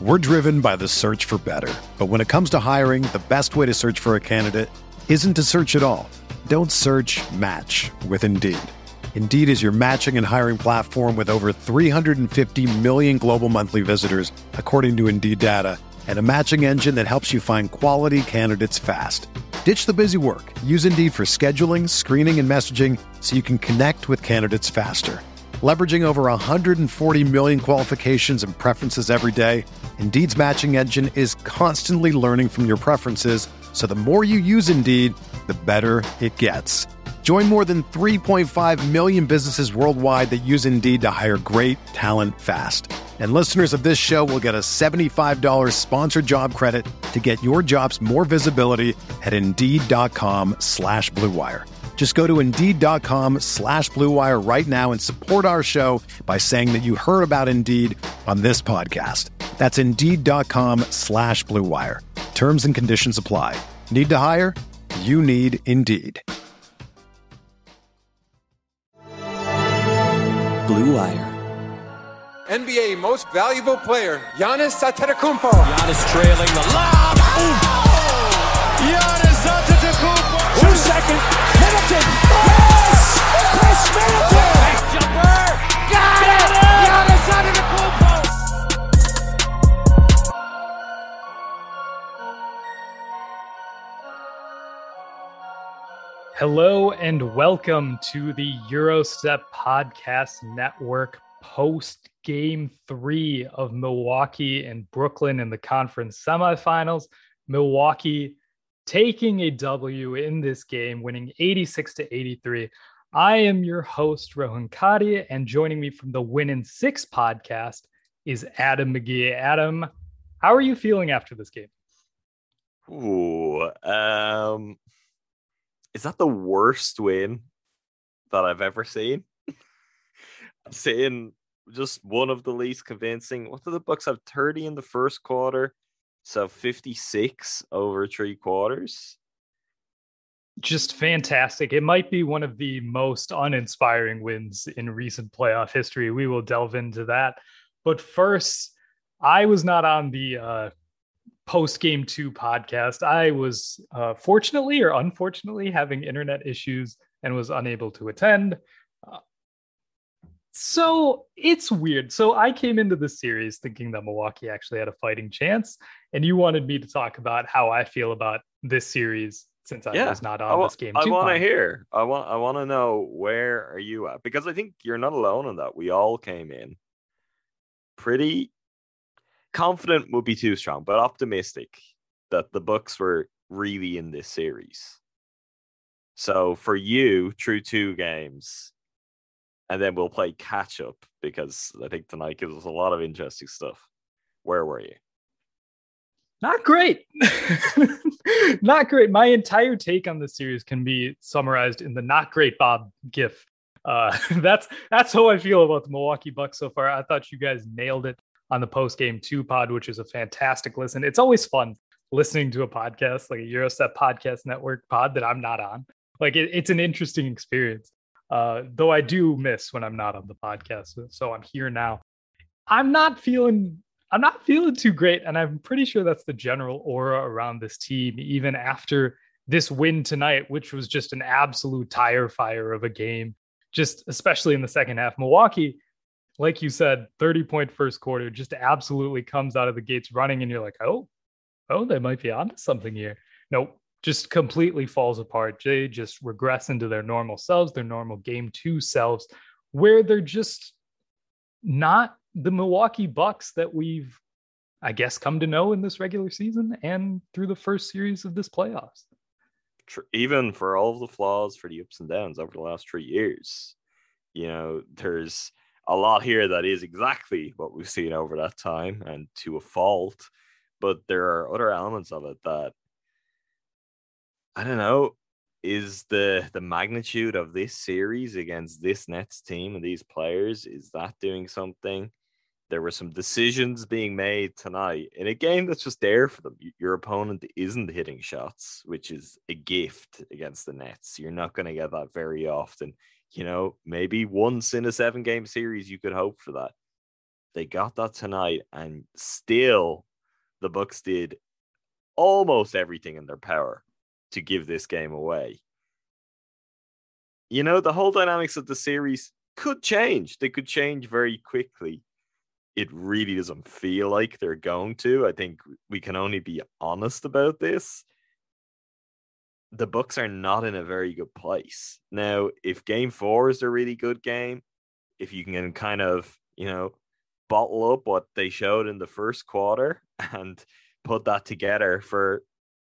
We're driven by the search for better. But when it comes to hiring, the best way to search for a candidate isn't to search at all. Don't search, match with Indeed. Indeed is your matching and hiring platform with over 350 million global monthly visitors, according to Indeed data, and a matching engine that helps you find quality candidates fast. Ditch the busy work. Use Indeed for scheduling, screening, and messaging so you can connect with candidates faster. Leveraging over 140 million qualifications and preferences every day, Indeed's matching engine is constantly learning from your preferences, so the more you use Indeed, the better it gets. Join more than 3.5 million businesses worldwide that use Indeed to hire great talent fast. And listeners of this show will get a $75 sponsored job credit to get your jobs more visibility at Indeed.com/Blue Wire. Just go to Indeed.com/Blue Wire right now and support our show by saying that you heard about Indeed on this podcast. That's Indeed.com/Blue Wire. Terms and conditions apply. Need to hire? You need Indeed. Blue Wire. NBA Most Valuable Player, Giannis Antetokounmpo. Giannis trailing the lob. Giannis Antetokounmpo. 2 second. Middleton. Yes! Chris Middleton. Nice jumper. Got it. Giannis Antetokounmpo. Hello and welcome to the Eurostep Podcast Network post Game 3 of Milwaukee and Brooklyn in the conference semifinals. Milwaukee taking a W in this game, winning 86-83. I am your host, Rohan Kadi, and joining me from the Win in 6 podcast is Adam McGee. Adam, how are you feeling after this game? Is that the worst win that I've ever seen? I'm saying just one of the least convincing. What do the Bucks have? 30 in the first quarter, so 56 over 3 quarters. Just fantastic. It might be one of the most uninspiring wins in recent playoff history. We will delve into that. But first, I was not on the post Game 2 podcast. I was fortunately or unfortunately having internet issues and was unable to attend. So it's weird. So I came into the series thinking that Milwaukee actually had a fighting chance, and you wanted me to talk about how I feel about this series since I was not on this game. I want to hear. I want to know, where are you at? Because I think you're not alone in that. We all came in pretty confident, would be too strong, but optimistic that the Bucks were really in this series. So for you, through 2 games, and then we'll play catch up because I think tonight gives us a lot of interesting stuff. Where were you? Not great. Not great. My entire take on this series can be summarized in the "not great Bob" gif. That's how I feel about the Milwaukee Bucks so far. I thought you guys nailed it on the post Game 2 pod, which is a fantastic listen. It's always fun listening to a podcast like a Eurostep Podcast Network pod that I'm not on. Like it's an interesting experience. Though I do miss when I'm not on the podcast. So I'm here now. I'm not feeling too great. And I'm pretty sure that's the general aura around this team, even after this win tonight, which was just an absolute tire fire of a game, just especially in the second half. Milwaukee, like you said, 30-point first quarter, just absolutely comes out of the gates running. And you're like, oh, they might be onto something here. Nope. Just completely falls apart. They just regress into their normal selves, their normal Game 2 selves, where they're just not the Milwaukee Bucks that we've, I guess, come to know in this regular season and through the first series of this playoffs. Even for all of the flaws, for the ups and downs over the last 3 years, there's a lot here that is exactly what we've seen over that time and to a fault. But there are other elements of it that, I don't know, is the magnitude of this series against this Nets team and these players, is that doing something? There were some decisions being made tonight in a game that's just there for them. Your opponent isn't hitting shots, which is a gift against the Nets. You're not going to get that very often. Maybe once in a 7-game series, you could hope for that. They got that tonight, and still the Bucks did almost everything in their power to give this game away. You know, the whole dynamics of the series could change. They could change very quickly. It really doesn't feel like they're going to. I think we can only be honest about this. The Bucks are not in a very good place. Now, if game 4 is a really good game, if you can kind of, bottle up what they showed in the first quarter and put that together for,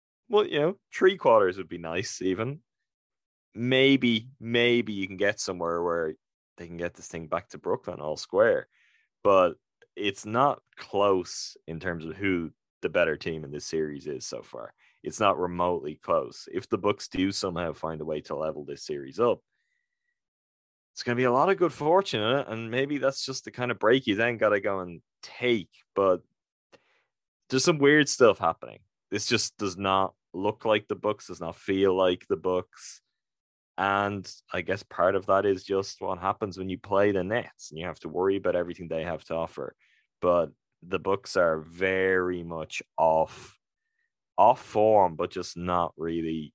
3 quarters would be nice even. Maybe you can get somewhere where they can get this thing back to Brooklyn all square. But it's not close in terms of who the better team in this series is so far. It's not remotely close. If the Bucks do somehow find a way to level this series up, it's going to be a lot of good fortune in it, and maybe that's just the kind of break you then got to go and take. But there's some weird stuff happening. This just does not look like the Bucks, does not feel like the Bucks. And I guess part of that is just what happens when you play the Nets, and you have to worry about everything they have to offer. But the Bucks are very much off form, but just not really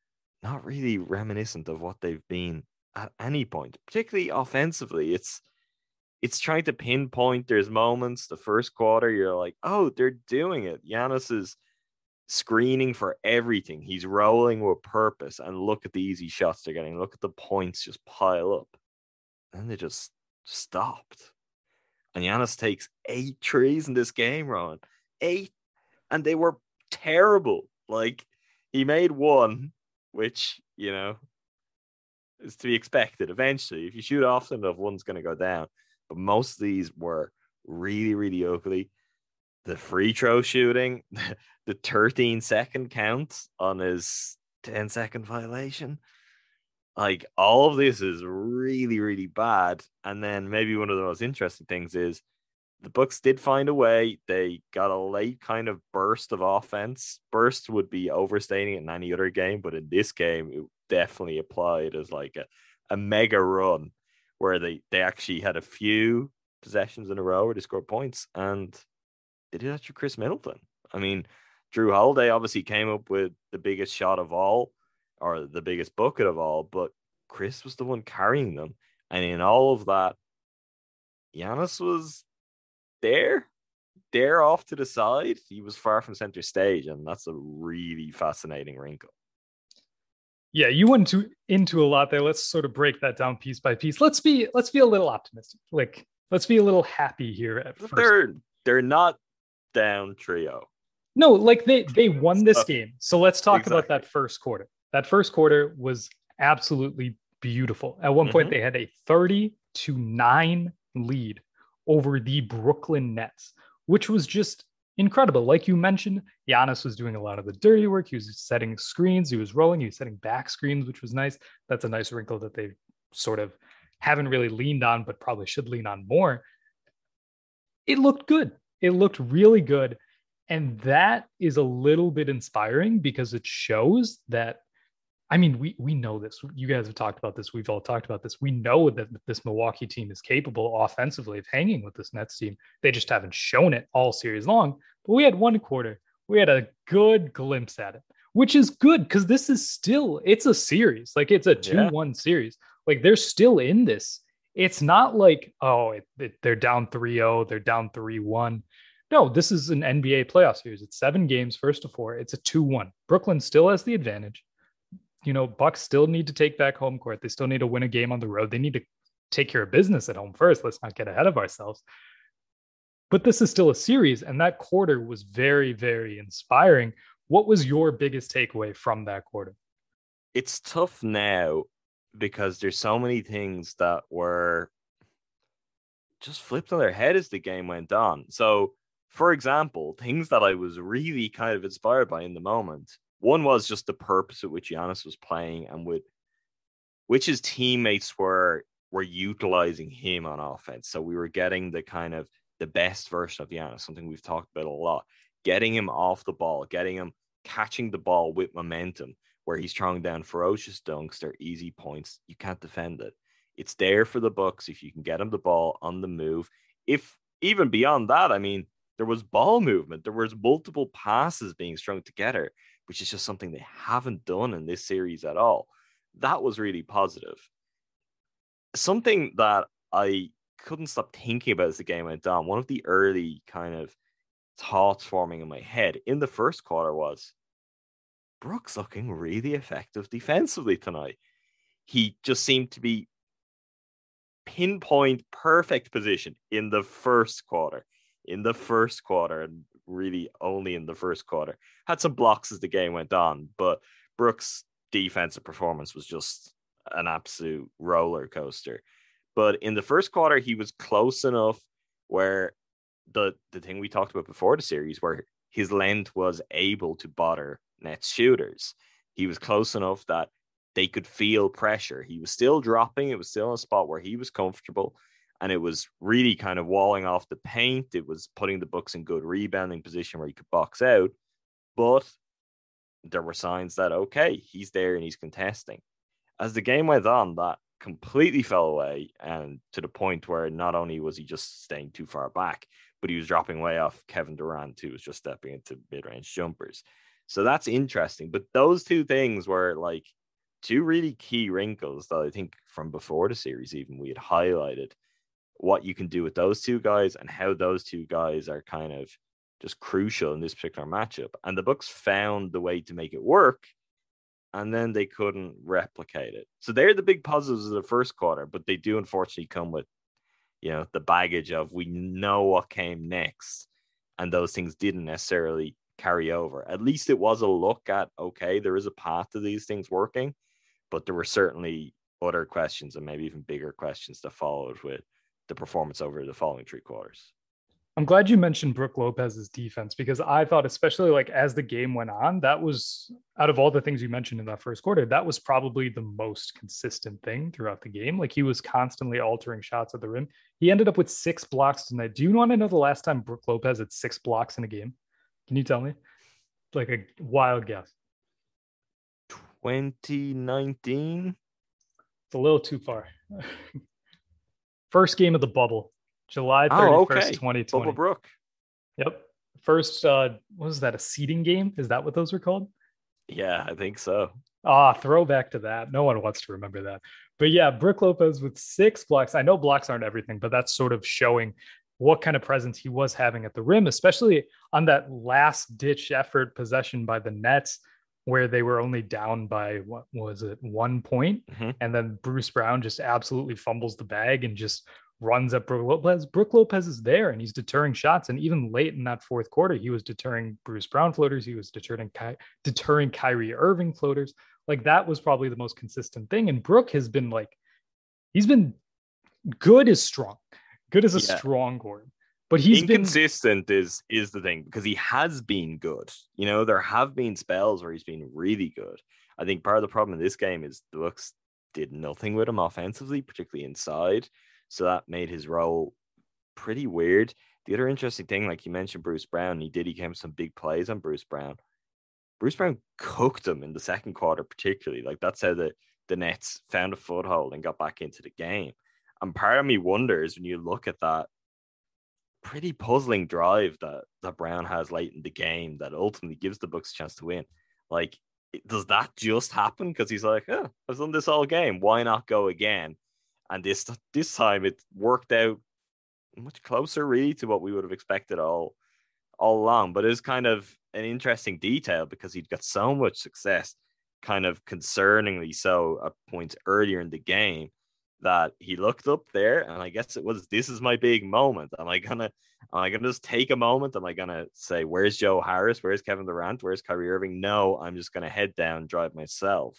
reminiscent of what they've been at any point, particularly offensively. It's trying to pinpoint. There's moments, the first quarter, you're like, oh, they're doing it. Giannis is screening for everything. He's rolling with purpose, and look at the easy shots they're getting. Look at the points just pile up. And they just stopped. And Giannis takes 8 trees in this game, Ron. 8. And they were terrible. Like, he made 1, which, is to be expected. Eventually, if you shoot often enough, one's going to go down. But most of these were really, really ugly. The free throw shooting, the 13-second count on his 10-second violation. Like, all of this is really, really bad. And then maybe one of the most interesting things is the Bucks did find a way. They got a late kind of burst of offense. Burst would be overstating it in any other game, but in this game, it definitely applied as like a mega run where they actually had a few possessions in a row where they scored points, and they did that through Chris Middleton. I mean, Drew Holiday obviously came up with the biggest shot of all, or the biggest bucket of all, but Chris was the one carrying them. And in all of that, Giannis was there off to the side. He was far from center stage, and that's a really fascinating wrinkle. Yeah, you went into a lot there. Let's sort of break that down piece by piece. Let's be a little optimistic. Like, let's be a little happy here at first. They're not down 3-0. No, like they won this game. So let's talk about that first quarter. That first quarter was absolutely beautiful. At one point, they had a 30-9 lead over the Brooklyn Nets, which was just incredible. Like you mentioned, Giannis was doing a lot of the dirty work. He was setting screens. He was rolling. He was setting back screens, which was nice. That's a nice wrinkle that they sort of haven't really leaned on, but probably should lean on more. It looked good. It looked really good. And that is a little bit inspiring because it shows that, I mean, we know this. You guys have talked about this. We've all talked about this. We know that this Milwaukee team is capable offensively of hanging with this Nets team. They just haven't shown it all series long. But we had one quarter. We had a good glimpse at it, which is good because this is still, it's a series. Like, it's a 2-1 series. Like, they're still in this. It's not like, they're down 3-0, they're down 3-1. No, this is an NBA playoff series. It's 7 games, first to 4. It's a 2-1. Brooklyn still has the advantage. Bucks still need to take back home court. They still need to win a game on the road. They need to take care of business at home first. Let's not get ahead of ourselves. But this is still a series, and that quarter was very, very inspiring. What was your biggest takeaway from that quarter? It's tough now because there's so many things that were just flipped on their head as the game went on. So, for example, things that I was really kind of inspired by in the moment. One was just the purpose at which Giannis was playing and with which his teammates were utilizing him on offense. So we were getting the best version of Giannis, something we've talked about a lot. Getting him off the ball, getting him catching the ball with momentum, where he's throwing down ferocious dunks. They're easy points. You can't defend it. It's there for the Bucks if you can get him the ball on the move. If even beyond that, I mean, there was ball movement. There was multiple passes being strung together, which is just something they haven't done in this series at all. That was really positive. Something that I couldn't stop thinking about as the game went on, one of the early kind of thoughts forming in my head in the first quarter was, Brooks looking really effective defensively tonight. He just seemed to be pinpoint perfect position in the first quarter. And really only in the first quarter. Had some blocks as the game went on, but Brooks' defensive performance was just an absolute roller coaster. But in the first quarter, he was close enough where the thing we talked about before the series, where his length was able to bother Nets shooters. He was close enough that they could feel pressure. He was still dropping. It was still in a spot where he was comfortable. And it was really kind of walling off the paint. It was putting the Bucks in good rebounding position where he could box out. But there were signs that, okay, he's there and he's contesting. As the game went on, that completely fell away, and to the point where not only was he just staying too far back, but he was dropping way off Kevin Durant, who was just stepping into mid-range jumpers. So that's interesting. But those two things were like two really key wrinkles that I think from before the series even we had highlighted what you can do with those two guys and how those two guys are kind of just crucial in this particular matchup. And the Bucks found the way to make it work, and then they couldn't replicate it. So they're the big positives of the first quarter, but they do unfortunately come with, the baggage of we know what came next, and those things didn't necessarily carry over. At least it was a look at, okay, there is a path to these things working, but there were certainly other questions and maybe even bigger questions that followed with the performance over the following three quarters. I'm glad you mentioned Brook Lopez's defense, because I thought, especially like as the game went on, that was, out of all the things you mentioned in that first quarter, that was probably the most consistent thing throughout the game. Like he was constantly altering shots at the rim. He ended up with 6 blocks tonight. Do you want to know the last time Brook Lopez had 6 blocks in a game? Can you tell me? Like a wild guess. 2019? It's a little too far. First game of the bubble, July 31st, 2020. Bubble Brook. Yep. First, what was that, a seeding game? Is that what those were called? Yeah, I think so. Throwback to that. No one wants to remember that. But yeah, Brook Lopez with 6 blocks. I know blocks aren't everything, but that's sort of showing what kind of presence he was having at the rim, especially on that last ditch effort possession by the Nets, where they were only down by, what was it, 1 point? Mm-hmm. And then Bruce Brown just absolutely fumbles the bag and just runs at Brook Lopez. Brook Lopez is there and he's deterring shots. And even late in that fourth quarter, he was deterring Bruce Brown floaters. He was deterring Kyrie Irving floaters. Like that was probably the most consistent thing. And Brook has been like, he's been good as strong. Good as a strong word. But he's inconsistent is the thing, because he has been good. There have been spells where he's been really good. I think part of the problem in this game is the Bucks did nothing with him offensively, particularly inside. So that made his role pretty weird. The other interesting thing, like you mentioned, Bruce Brown, he came some big plays on Bruce Brown. Bruce Brown cooked him in the second quarter, particularly. Like that's how the Nets found a foothold and got back into the game. And part of me wonders when you look at that pretty puzzling drive that Brown has late in the game that ultimately gives the Bucks a chance to win. Like, does that just happen? Because he's like, I've done this all game. Why not go again? And this time it worked out much closer, really, to what we would have expected all along. But it was kind of an interesting detail because he'd got so much success, kind of concerningly so, at points earlier in the game, that he looked up there, and I guess it was, this is my big moment. Am I gonna just take a moment? Am I gonna say, where's Joe Harris? Where's Kevin Durant? Where's Kyrie Irving? No, I'm just gonna head down, drive myself.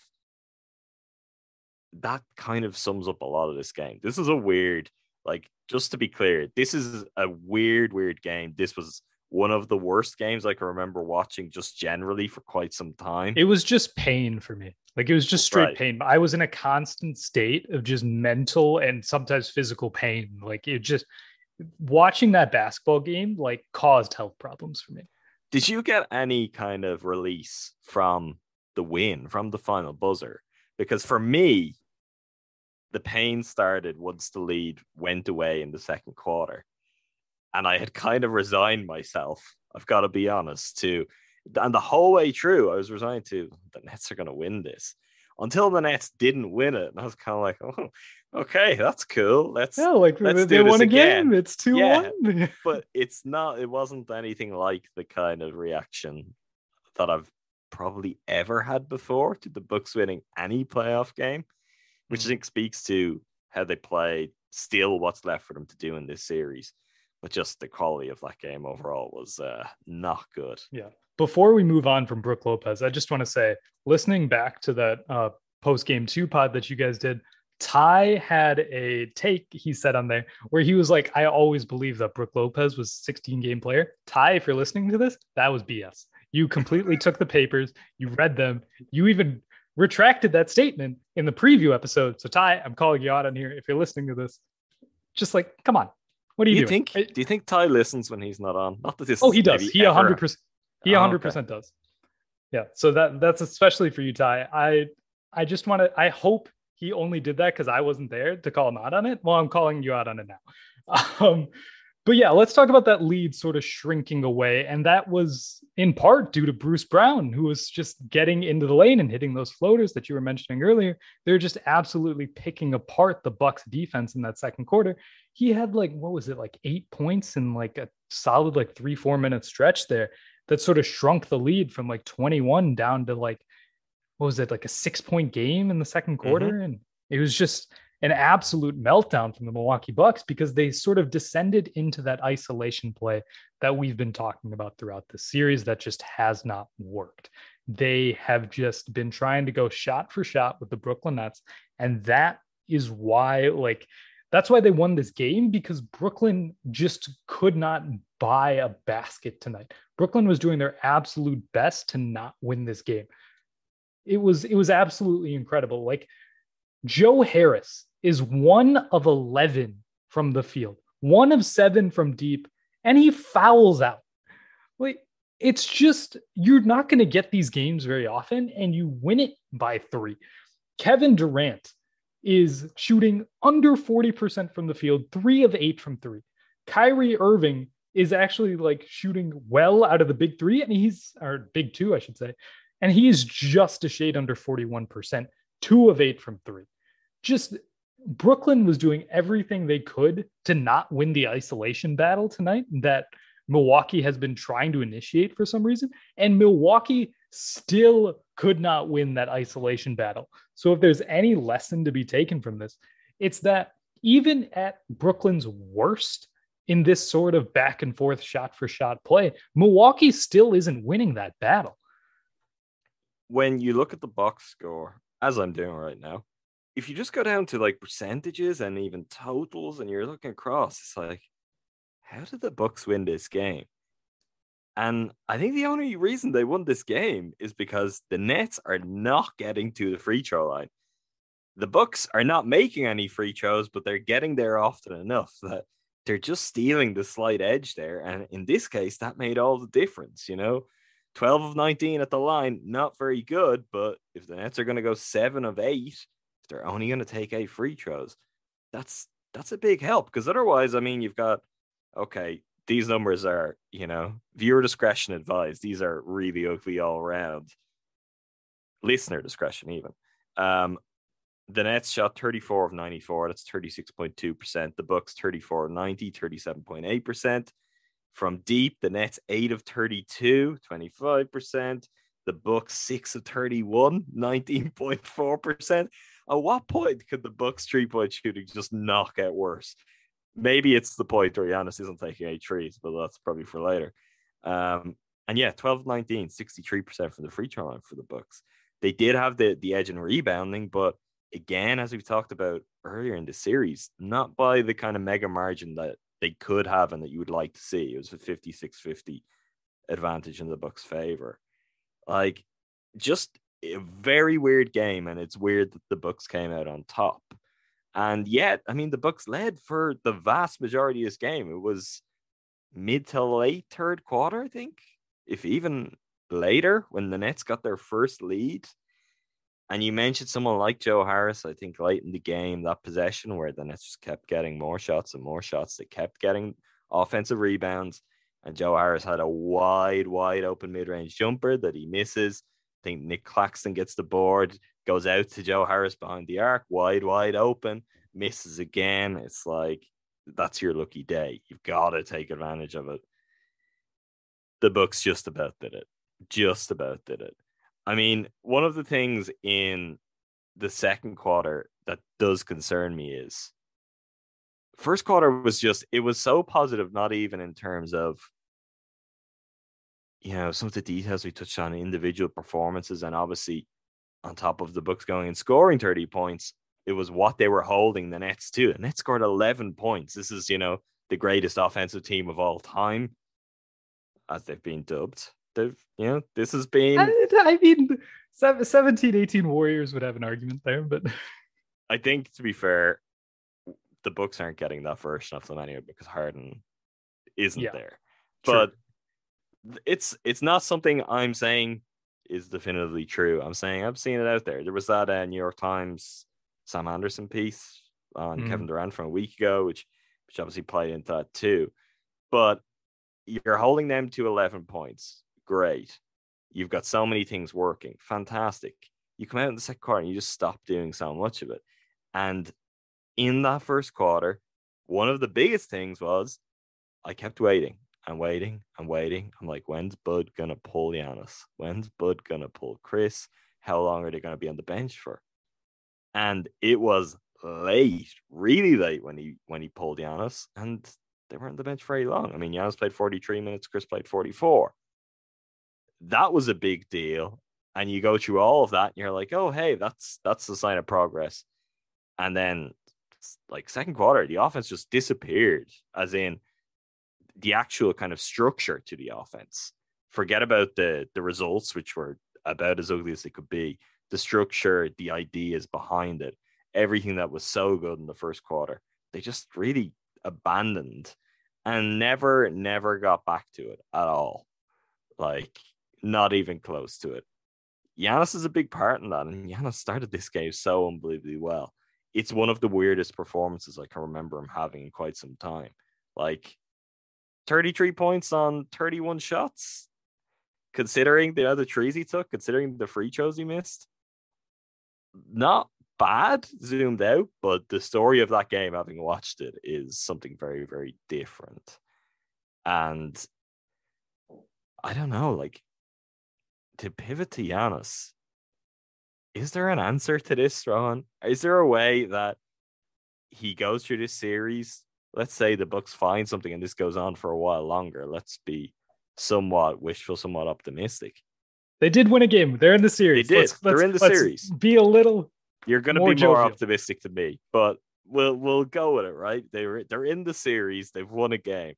That kind of sums up a lot of this game. This is a weird, like, just to be clear, this is a weird game. This was one of the worst games I can remember watching just generally for quite some time. It was just pain for me. Like it was just straight pain. I was in a constant state of just mental and sometimes physical pain. Like it just, watching that basketball game like caused health problems for me. Did you get any kind of release from the win, from the final buzzer? Because for me, the pain started once the lead went away in the second quarter. And I had kind of resigned myself, I've got to be honest, to, and the whole way through, I was resigned to the Nets are going to win this until the Nets didn't win it. And I was kind of like, oh, okay, that's cool. Let's they won a game. It's 2-1. Yeah, but it wasn't anything like the kind of reaction that I've probably ever had before to the Bucks winning any playoff game, which I think speaks to how they played, still what's left for them to do in this series. But just the quality of that game overall was not good. Yeah. Before we move on from Brook Lopez, I just want to say, listening back to that post-game 2 pod that you guys did, Ty had a take he said on there where he was like, I always believed that Brook Lopez was a 16-game player. Ty, if you're listening to this, that was BS. You completely took the papers, you read them, you even retracted that statement in the preview episode. So Ty, I'm calling you out on here. If you're listening to this, just like, come on. What do you doing? Do you think Ty listens when he's not on? Not that this. Oh, he does. He 100%. He 100% does. Yeah. So that's especially for you, Ty. I just want to. I hope he only did that because I wasn't there to call him out on it. Well, I'm calling you out on it now. But yeah, let's talk about that lead sort of shrinking away, and that was in part due to Bruce Brown, who was just getting into the lane and hitting those floaters that you were mentioning earlier. They're just absolutely picking apart the Bucks defense in that second quarter. He had like, what was it, like 8 points in like a solid like 3-4 minute stretch there that sort of shrunk the lead from like 21 down to like, what was it, like a 6-point game in the second quarter. And it was just an absolute meltdown from the Milwaukee Bucks because they sort of descended into that isolation play that we've been talking about throughout the series that just has not worked. They have just been trying to go shot for shot with the Brooklyn Nets. And that is why, like, that's why they won this game, because Brooklyn just could not buy a basket tonight. Brooklyn was doing their absolute best to not win this game. It was absolutely incredible. Like, Joe Harris is 1 of 11 from the field, 1 of 7 from deep, and he fouls out. Like, it's just, you're not going to get these games very often, and you win it by 3. Kevin Durant is shooting under 40% from the field, 3 of 8 from 3. Kyrie Irving is actually like shooting well out of the big 3, and or big 2, I should say, and he's just a shade under 41%, 2 of 8 from 3. Just Brooklyn was doing everything they could to not win the isolation battle tonight that Milwaukee has been trying to initiate for some reason. And Milwaukee still could not win that isolation battle. So if there's any lesson to be taken from this, it's that even at Brooklyn's worst in this sort of back and forth shot for shot play, Milwaukee still isn't winning that battle. When you look at the box score, as I'm doing right now, if you just go down to like percentages and even totals and you're looking across, it's like, how did the Bucks win this game? And I think the only reason they won this game is because the Nets are not getting to the free throw line. The Bucks are not making any free throws, but they're getting there often enough that they're just stealing the slight edge there. And in this case, that made all the difference, 12 of 19 at the line, not very good, but if the Nets are going to go 7 of 8, they're only going to take 8 free throws, that's a big help, because otherwise, I mean, you've got, okay, these numbers are, viewer discretion advised. These are really ugly all around. Listener discretion even. The Nets shot 34 of 94. That's 36.2%. The Bucks 34 of 90, 37.8%. From deep, the Nets 8 of 32, 25%. The Bucks 6 of 31, 19.4%. At what point could the Bucks 3-point shooting just not get worse? Maybe it's the point where Giannis isn't taking 8 threes, but that's probably for later. And yeah, 12 of 19, 63% from the free throw line for the Bucks. They did have the edge in rebounding, but again, as we've talked about earlier in the series, not by the kind of mega margin that they could have and that you would like to see. It was a 56-50 advantage in the Bucks' favor. Like, just a very weird game, and it's weird that the Bucks came out on top. And yet, I mean, the Bucks led for the vast majority of this game. It was mid to late third quarter, I think, if even later, when the Nets got their first lead. And you mentioned someone like Joe Harris, I think late in the game, that possession where the Nets just kept getting more shots and more shots. They kept getting offensive rebounds, and Joe Harris had a wide open mid-range jumper that he misses. I think Nick Claxton gets the board, goes out to Joe Harris behind the arc, wide open, misses again. It's like, that's your lucky day. You've got to take advantage of it. The Bucks just about did it. I mean, one of the things in the second quarter that does concern me is first quarter was it was so positive, not even in terms of, some of the details we touched on, individual performances, and obviously on top of the Bucks going and scoring 30 points, it was what they were holding the Nets to. The Nets scored 11 points. This is, the greatest offensive team of all time, as they've been dubbed. This has been... I mean, 17-18 Warriors would have an argument there, but... I think, to be fair, the Bucks aren't getting that version of them anyway because Harden isn't there. But it's not something I'm saying is definitively true. I'm saying I've seen it out there. There was that New York Times Sam Anderson piece on Kevin Durant from a week ago, which obviously played into that too. But you're holding them to 11 points. Great. You've got so many things working. Fantastic. You come out in the second quarter and you just stop doing so much of it. And in that first quarter, one of the biggest things was I kept waiting. I'm like, when's Bud going to pull Giannis? When's Bud going to pull Chris? How long are they going to be on the bench for? And it was late, really late when he pulled Giannis, and they weren't on the bench very long. I mean, Giannis played 43 minutes, Chris played 44. That was a big deal. And you go through all of that, and you're like, oh, hey, that's the sign of progress. And then, like, second quarter, the offense just disappeared, as in the actual kind of structure to the offense. Forget about the results, which were about as ugly as they could be. The structure, the ideas behind it, everything that was so good in the first quarter, they just really abandoned and never got back to it at all. Like, not even close to it. Giannis is a big part in that, and Giannis started this game so unbelievably well. It's one of the weirdest performances I can remember him having in quite some time. Like, 33 points on 31 shots, considering the other threes he took, considering the free throws he missed. Not bad, zoomed out, but the story of that game, having watched it, is something very, very different. And I don't know, like, to pivot to Giannis, is there an answer to this, Rohan? Is there a way that he goes through this series? Let's say the Bucks find something and this goes on for a while longer. Let's be somewhat wishful, somewhat optimistic. They did win a game. They're in the series. They did. They're in the series. Be a little. You're going to be more optimistic than me, but we'll go with it, right? They're in the series. They've won a game.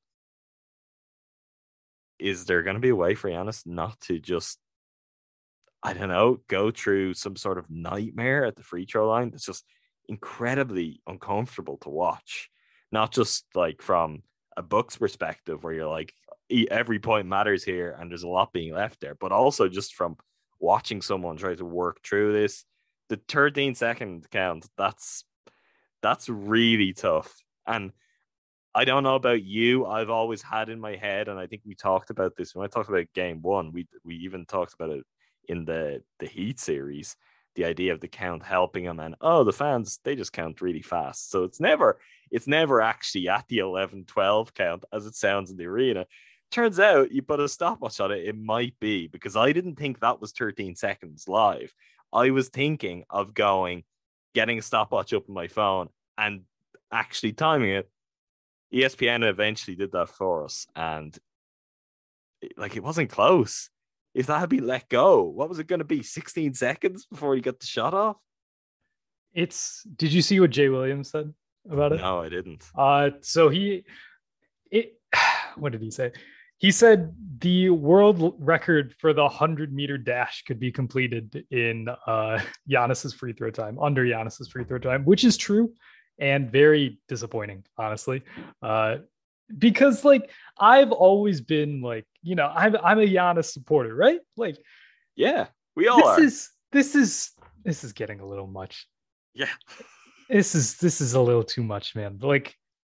Is there going to be a way for Giannis not to just, I don't know, go through some sort of nightmare at the free throw line that's just incredibly uncomfortable to watch? Not just like from a Bucks perspective where you're like, every point matters here and there's a lot being left there, but also just from watching someone try to work through this. The 13-second count, that's really tough. And I don't know about you. I've always had in my head, and I think we talked about this when I talked about game one. We even talked about it in the Heat series, the idea of the count helping them, and the fans, they just count really fast. So it's never actually at the 11-12 count as it sounds in the arena. Turns out you put a stopwatch on it, it might be, because I didn't think that was 13 seconds live. I was thinking of getting a stopwatch up on my phone and actually timing it. ESPN eventually did that for us, and it wasn't close. If that had been let go, what was it going to be? 16 seconds before he got the shot off? Did you see what Jay Williams said about it? No, I didn't. So what did he say? He said the world record for the 100-meter dash could be completed in Giannis's free throw time, under Giannis's free throw time, which is true and very disappointing, honestly. Because I've always been I'm a Giannis supporter, right? Yeah, we all are. This is getting a little much. Yeah. This is a little too much, man.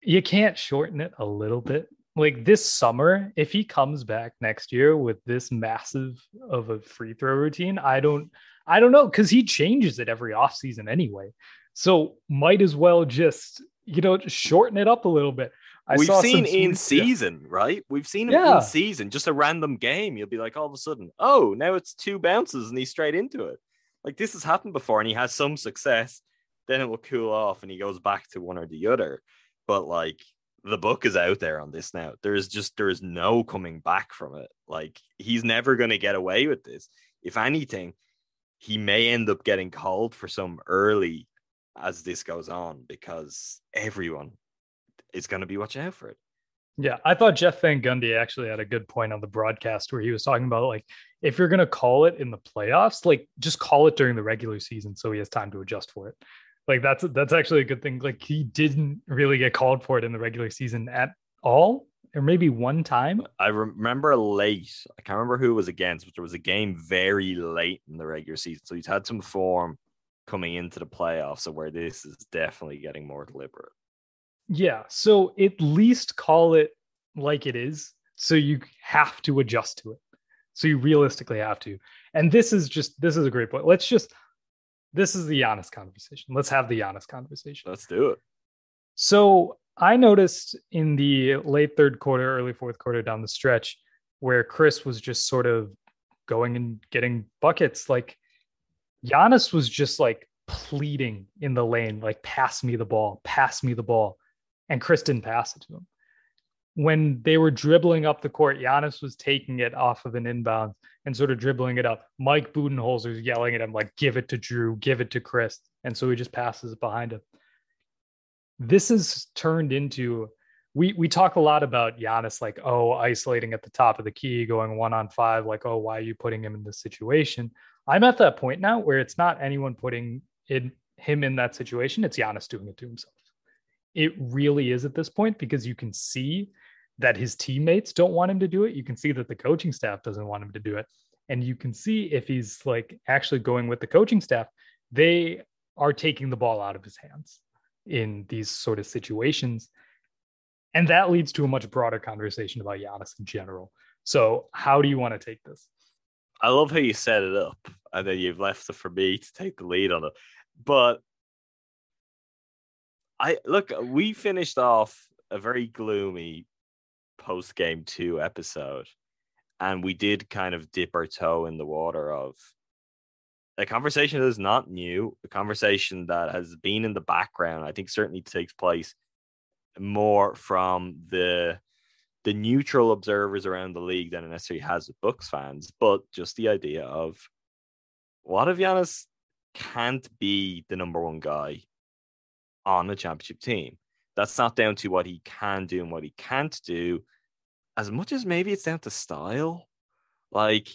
You can't shorten it a little bit. Like this summer, if he comes back next year with this massive of a free throw routine, I don't know, because he changes it every offseason anyway. So might as well just, just shorten it up a little bit. We've seen in season, right? We've seen him in season, just a random game. You'll be like, all of a sudden, oh, now it's 2 bounces and he's straight into it. Like this has happened before and he has some success. Then it will cool off and he goes back to one or the other. But like the book is out there on this now. There is no coming back from it. Like he's never going to get away with this. If anything, he may end up getting called for some early as this goes on because everyone is going to be watching out for it. Yeah, I thought Jeff Van Gundy actually had a good point on the broadcast where he was talking about like, if you're going to call it in the playoffs, like just call it during the regular season so he has time to adjust for it. Like that's actually a good thing. Like he didn't really get called for it in the regular season at all, or maybe one time. I remember late. I can't remember who it was against, but there was a game very late in the regular season. So he's had some form coming into the playoffs, so where this is definitely getting more deliberate. Yeah, so at least call it like it is. So you have to adjust to it. So you realistically have to. And this is a great point. This is the Giannis conversation. Let's have the Giannis conversation. Let's do it. So I noticed in the late third quarter, early fourth quarter down the stretch where Chris was just sort of going and getting buckets, like Giannis was just like pleading in the lane, like pass me the ball. And Chris didn't pass it to him. When they were dribbling up the court, Giannis was taking it off of an inbound and sort of dribbling it up. Mike Budenholzer's yelling at him like, give it to Drew, give it to Chris. And so he just passes it behind him. This has turned into, we talk a lot about Giannis, like, oh, isolating at the top of the key, going 1-on-5, like, oh, why are you putting him in this situation? I'm at that point now where it's not anyone putting him in that situation. It's Giannis doing it to himself. It really is at this point, because you can see that his teammates don't want him to do it. You can see that the coaching staff doesn't want him to do it. And you can see if he's like actually going with the coaching staff, they are taking the ball out of his hands in these sort of situations. And that leads to a much broader conversation about Giannis in general. So how do you want to take this? I love how you set it up and then you've left it for me to take the lead on it. But we finished off a very gloomy post game 2 episode, and we did kind of dip our toe in the water of a conversation that is not new, a conversation that has been in the background. I think certainly takes place more from the neutral observers around the league than it necessarily has with Bucks fans, but just the idea of what if Giannis can't be the number one guy on the championship team? That's not down to what he can do and what he can't do, as much as maybe it's down to style. Like,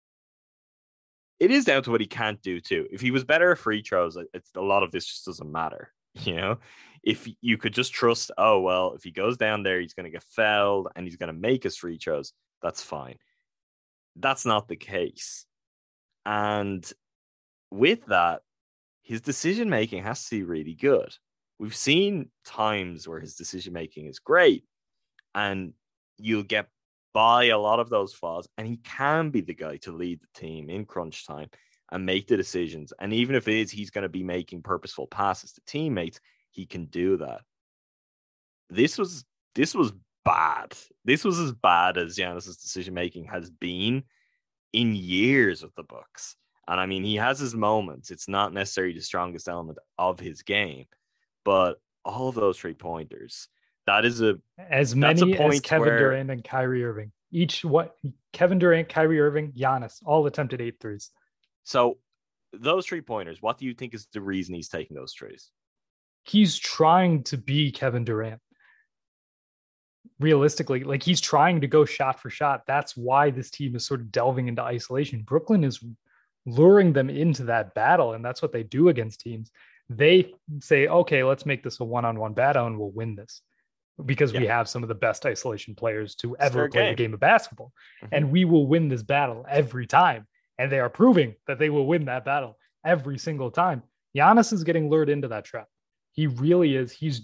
it is down to what he can't do too. If he was better at free throws, it's a lot of this just doesn't matter. If you could just trust, oh, well, if he goes down there, he's going to get fouled and he's going to make his free throws, that's fine. That's not the case. And with that, his decision-making has to be really good. We've seen times where his decision-making is great and you'll get by a lot of those flaws, and he can be the guy to lead the team in crunch time and make the decisions. And even if it is, he's going to be making purposeful passes to teammates, he can do that. This was bad. This was as bad as Giannis's decision-making has been in years with the Bucks. And I mean, he has his moments. It's not necessarily the strongest element of his game, but all of those 3-pointers, that is as many as Kevin Durant and Kyrie Irving. Kevin Durant, Kyrie Irving, Giannis, all attempted 8 threes. So those 3-pointers, what do you think is the reason he's taking those threes? He's trying to be Kevin Durant. Realistically, like he's trying to go shot for shot. That's why this team is sort of delving into isolation. Brooklyn is luring them into that battle, and that's what they do against teams. They say, okay, let's make this a one-on-one battle and we'll win this because we have some of the best isolation players to ever play the game of basketball. Mm-hmm. And we will win this battle every time. And they are proving that they will win that battle every single time. Giannis is getting lured into that trap. He really is. He's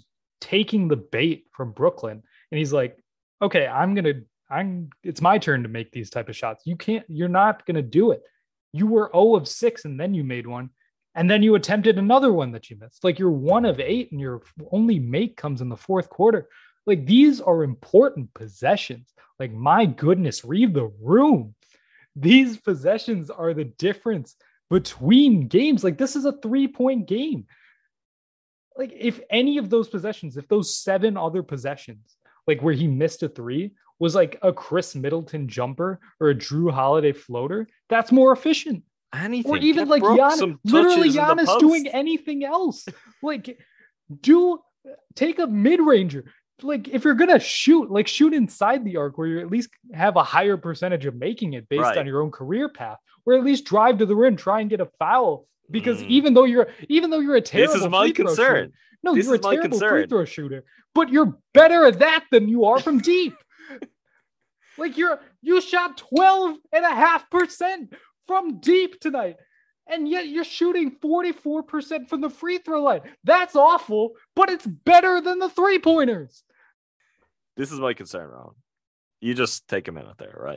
taking the bait from Brooklyn. And he's like, okay, it's my turn to make these type of shots. You're not going to do it. You were 0 of 6 and then you made one. And then you attempted another one that you missed. Like you're 1 of 8 and your only make comes in the fourth quarter. Like these are important possessions. Like my goodness, read the room. These possessions are the difference between games. Like this is a 3-point game. Like if any of those possessions, if those 7 other possessions, like where he missed a 3 was like a Chris Middleton jumper or a Drew Holiday floater, that's more efficient. Anything. Or even like Giannis, literally Giannis doing anything else. Like take a mid-ranger. Like if you're gonna shoot inside the arc where you at least have a higher percentage of making it based on your own career path, or at least drive to the rim, try and get a foul. Because even though you're a terrible, this is my concern. You're a terrible free throw shooter, but you're better at that than you are from deep. Like you shot 12.5% from deep tonight, and yet you're shooting 44% from the free throw line. That's awful, but it's better than the 3-pointers. This is my concern, Ron. You just take a minute there, right?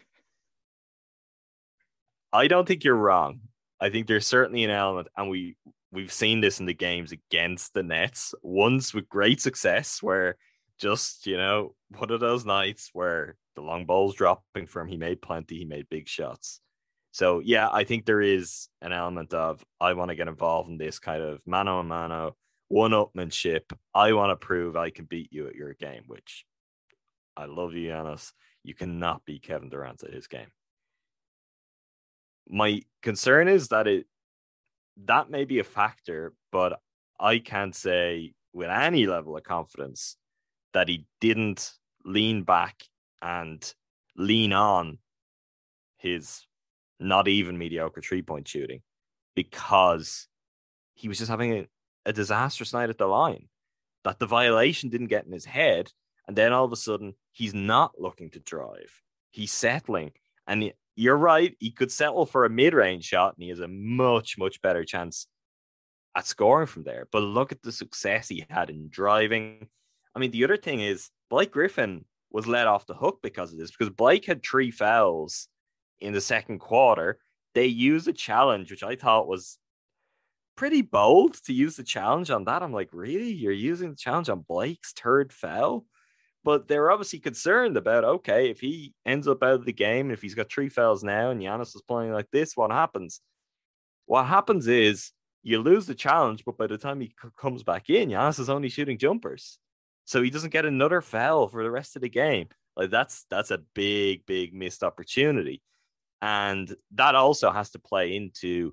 I don't think you're wrong. I think there's certainly an element, and we've seen this in the games against the Nets, once with great success, where just, one of those nights where the long ball's dropping for him, he made plenty, he made big shots. So, yeah, I think there is an element of, I want to get involved in this kind of mano-a-mano, one-upmanship. I want to prove I can beat you at your game, which I love you, Giannis. You cannot beat Kevin Durant at his game. My concern is that that may be a factor, but I can't say with any level of confidence that he didn't lean back and lean on his not even mediocre 3-point shooting, because he was just having a disastrous night at the line, that the violation didn't get in his head. And then all of a sudden he's not looking to drive. He's settling. And you're right. He could settle for a mid-range shot and he has a much, much better chance at scoring from there. But look at the success he had in driving. I mean, the other thing is Blake Griffin was let off the hook because of this, because Blake had 3 fouls in the second quarter. They used a challenge, which I thought was pretty bold to use the challenge on that. I'm like, really? You're using the challenge on Blake's 3rd foul? But they're obviously concerned about, okay, if he ends up out of the game, if he's got 3 fouls now and Giannis is playing like this, what happens? What happens is you lose the challenge, but by the time he comes back in, Giannis is only shooting jumpers. So he doesn't get another foul for the rest of the game. Like that's a big, big missed opportunity. And that also has to play into,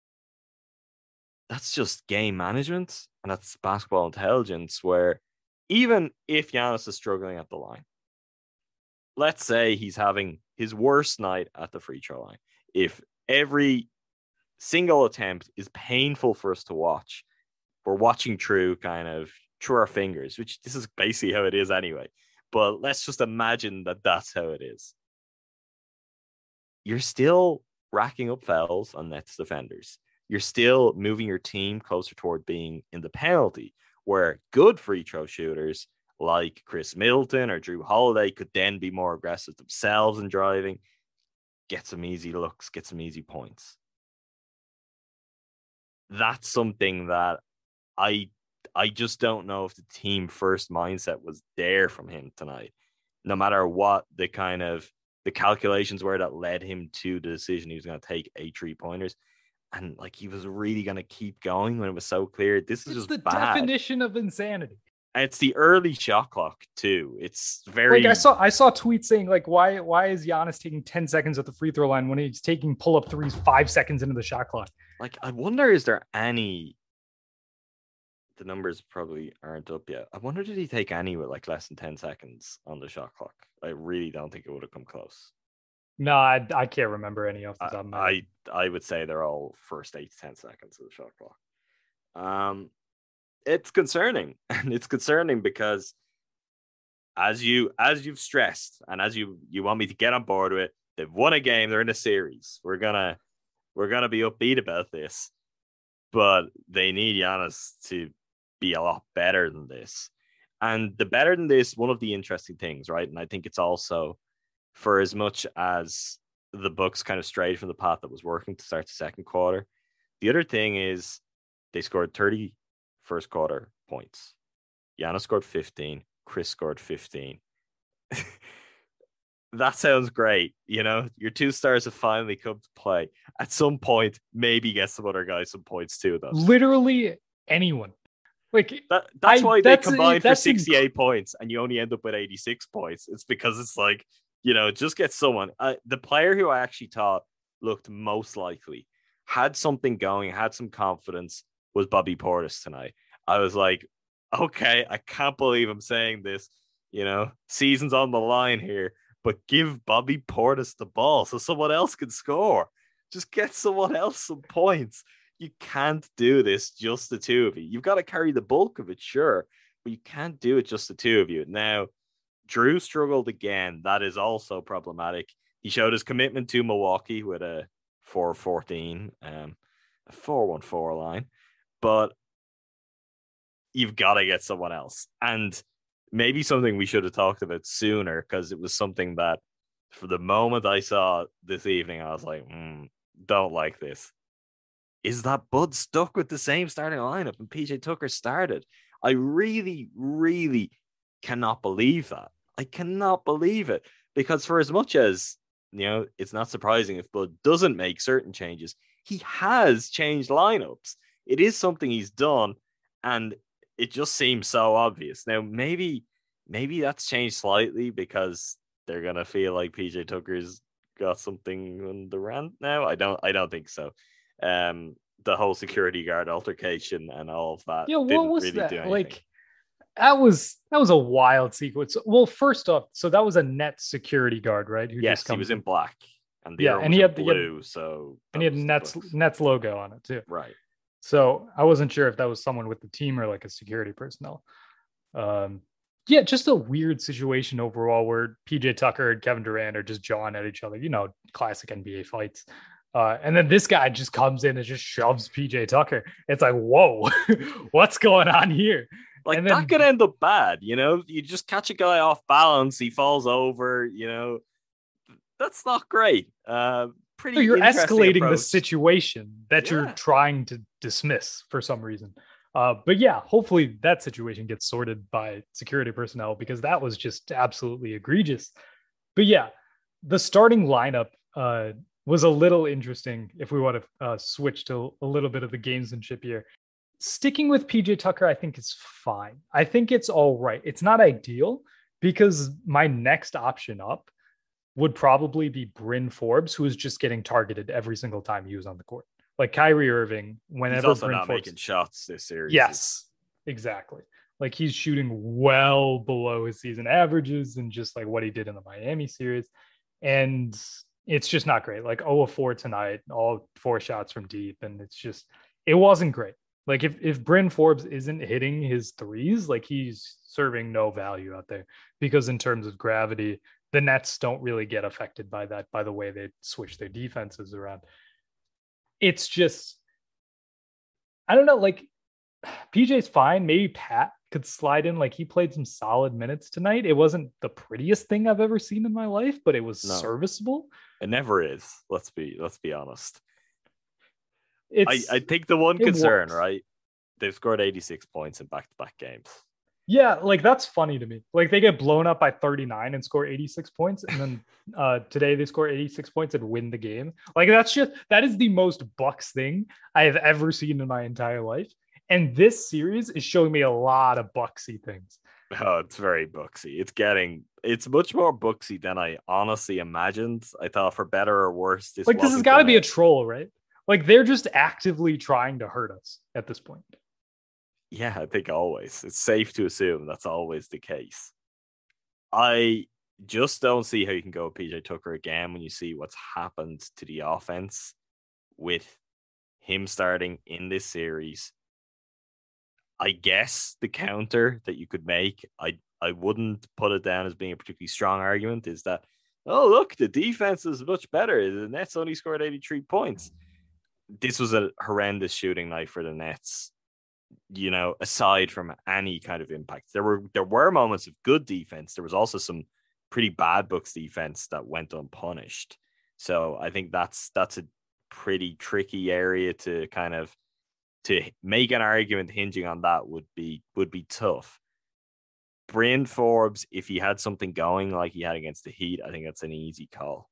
that's just game management and that's basketball intelligence, where even if Giannis is struggling at the line, let's say he's having his worst night at the free throw line. If every single attempt is painful for us to watch, we're watching through our fingers, which this is basically how it is anyway. But let's just imagine that that's how it is. You're still racking up fouls on Nets defenders. You're still moving your team closer toward being in the penalty, where good free throw shooters like Chris Middleton or Drew Holiday could then be more aggressive themselves in driving, get some easy looks, get some easy points. That's something that I just don't know if the team first mindset was there from him tonight, no matter what the calculations were that led him to the decision he was going to take 8 3-pointers. And like he was really going to keep going when it was so clear. This is just the bad. Definition of insanity. And it's the early shot clock too. It's very like I saw tweets saying like why is Giannis taking 10 seconds at the free throw line when he's taking pull-up threes 5 seconds into the shot clock? Like I wonder, is there any? The numbers probably aren't up yet. I wonder, did he take any with like less than 10 seconds on the shot clock? I really don't think it would have come close. No, I can't remember any off the top of my head. I would say they're all first 8 to 10 seconds of the shot clock. It's concerning, and it's concerning because as you've stressed, and as you want me to get on board with it, they've won a game, they're in a series. We're gonna be upbeat about this, but they need Giannis to be a lot better than this. And the better than this, one of the interesting things, right? And I think it's also, for as much as the Bucks kind of strayed from the path that was working to start the second quarter, the other thing is they scored 30 first quarter points. Giannis scored 15. Chris scored 15. That sounds great. You know, your two stars have finally come to play. At some point, maybe get some other guys some points too, though. Literally anyone. Like that's why they combined for 68 points and you only end up with 86 points. It's because it's like, you know, just get someone. The player who I actually thought looked most likely, had something going, had some confidence, was Bobby Portis tonight. I was like, okay, I can't believe I'm saying this. You know, season's on the line here, but give Bobby Portis the ball so someone else can score. Just get someone else some points. You can't do this just the two of you. You've got to carry the bulk of it, sure, but you can't do it just the two of you. Now, Drew struggled again. That is also problematic. He showed his commitment to Milwaukee with a 4-14, a 4-1-4 line, but you've got to get someone else. And maybe something we should have talked about sooner, because it was something that for the moment I saw this evening, I was like, don't like this. Is that Bud stuck with the same starting lineup and PJ Tucker started? I really, really cannot believe that. I cannot believe it, because for as much as, you know, it's not surprising if Bud doesn't make certain changes, he has changed lineups. It is something he's done, and it just seems so obvious. Now, maybe that's changed slightly because they're gonna feel like PJ Tucker's got something on the rant now. I don't think so. The whole security guard altercation and all of that. Yeah, what was really that? Like, that was a wild sequence. Well, first off, so that was a net security guard, right? Who yes, he was in black, and he had blue. He had Nets logo on it too. Right. So I wasn't sure if that was someone with the team or like a security personnel. Yeah, just a weird situation overall where PJ Tucker and Kevin Durant are just jawing at each other. You know, classic NBA fights. And then this guy just comes in and just shoves PJ Tucker. It's like, whoa, what's going on here? Like, and that could end up bad, you know? You just catch a guy off balance, he falls over, you know? That's not great. Pretty. You're escalating approach. The situation that you're trying to dismiss for some reason. But yeah, hopefully that situation gets sorted by security personnel, because that was just absolutely egregious. But yeah, the starting lineup was a little interesting if we want to switch to a little bit of the gamesmanship here. Sticking with PJ Tucker, I think is fine. I think it's all right. It's not ideal, because my next option up would probably be Bryn Forbes, who is just getting targeted every single time he was on the court. Like Kyrie Irving, whenever he's also Bryn not Forbes... making shots this series. Yes, exactly. Like, he's shooting well below his season averages and just like what he did in the Miami series. And it's just not great. Like 0-4 tonight, all 4 shots from deep. And it wasn't great. Like if Bryn Forbes isn't hitting his threes, like he's serving no value out there, because in terms of gravity, the Nets don't really get affected by that, by the way they switch their defenses around. It's just, I don't know, like PJ's fine. Maybe Pat could slide in. Like, he played some solid minutes tonight. It wasn't the prettiest thing I've ever seen in my life, but it was serviceable. It never is. Let's be honest. I think the one concern, right? They've scored 86 points in back-to-back games. Yeah, like that's funny to me. Like, they get blown up by 39 and score 86 points, and then today they score 86 points and win the game. Like, that is the most Bucks thing I have ever seen in my entire life. And this series is showing me a lot of Bucksy things. Oh, it's very Bucksy. It's much more Bucksy than I honestly imagined. I thought, for better or worse, this has got to be a troll, right? Like, they're just actively trying to hurt us at this point. Yeah, I think always. It's safe to assume that's always the case. I just don't see how you can go with PJ Tucker again when you see what's happened to the offense with him starting in this series. I guess the counter that you could make, I wouldn't put it down as being a particularly strong argument, is that, oh, look, the defense is much better. The Nets only scored 83 points. This was a horrendous shooting night for the Nets. aside from any kind of impact. There were moments of good defense. There was also some pretty bad Bucks defense that went unpunished. So I think that's a pretty tricky area to make an argument hinging on that would be tough. Bryn Forbes, if he had something going like he had against the Heat, I think that's an easy call.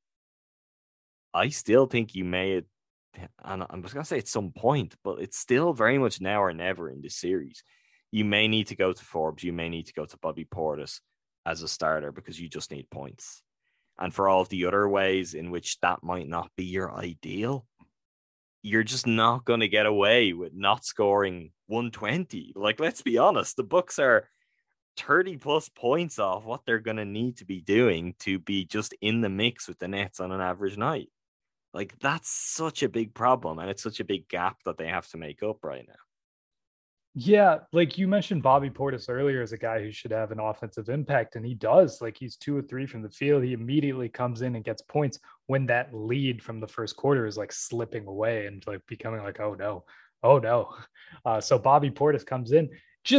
I still think you may, and I'm just going to say at some point, but it's still very much now or never in this series. You may need to go to Forbes. You may need to go to Bobby Portis as a starter because you just need points. And for all of the other ways in which that might not be your ideal, you're just not going to get away with not scoring 120. Like, let's be honest, the Bucks are 30 plus points off what they're going to need to be doing to be just in the mix with the Nets on an average night. Like, that's such a big problem, and it's such a big gap that they have to make up right now. Yeah, like you mentioned Bobby Portis earlier as a guy who should have an offensive impact, and he does. Like, he's 2 or 3 from the field. He immediately comes in and gets points when that lead from the first quarter is like slipping away and like becoming like, oh no. So Bobby Portis comes in,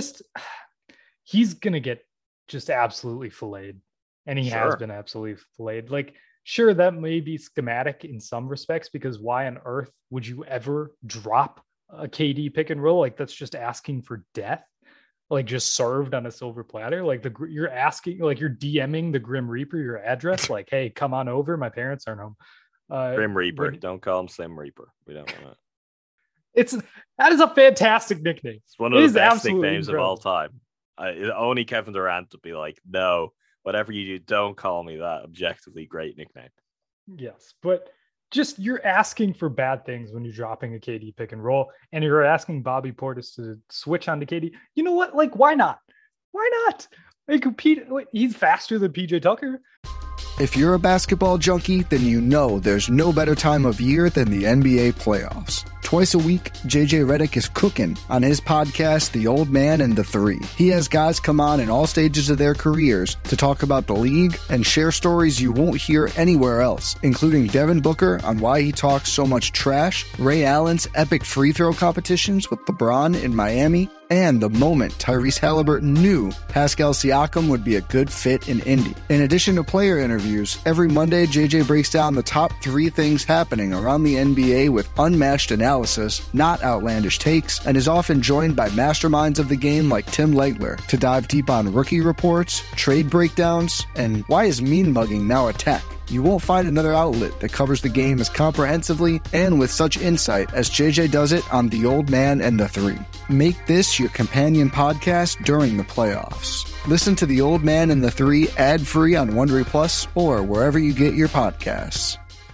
he's gonna get just absolutely filleted, and he has been absolutely filleted. Like, sure, that may be schematic in some respects, because why on earth would you ever drop a KD pick and roll? Like, that's just asking for death, like just served on a silver platter. Like, you're asking, like, you're DMing the Grim Reaper your address, like, hey, come on over, my parents aren't home. Grim Reaper, don't call him Slim Reaper. We don't want to. That is a fantastic nickname. It's one of the best nicknames of all time. Only Kevin Durant would be like, no, whatever you do, don't call me that. Objectively great nickname. Yes, but just, you're asking for bad things when you're dropping a KD pick and roll, and you're asking Bobby Portis to switch on to KD. You know what? Like, why not? Why not? Like, he's faster than PJ Tucker. If you're a basketball junkie, then you know there's no better time of year than the NBA playoffs. Twice a week, JJ Redick is cooking on his podcast, The Old Man and the Three. He has guys come on in all stages of their careers to talk about the league and share stories you won't hear anywhere else, including Devin Booker on why he talks so much trash, Ray Allen's epic free throw competitions with LeBron in Miami, and the moment Tyrese Halliburton knew Pascal Siakam would be a good fit in Indy. In addition to player interviews, every Monday JJ breaks down the top 3 things happening around the NBA with unmatched analysis, not outlandish takes, and is often joined by masterminds of the game like Tim Legler to dive deep on rookie reports, trade breakdowns, and why is mean mugging now a tech. You won't find another outlet that covers the game as comprehensively and with such insight as JJ does it on The Old Man and the Three. Make this your companion podcast during the playoffs. Listen to The Old Man and the Three ad-free on Wondery Plus or wherever you get your podcasts.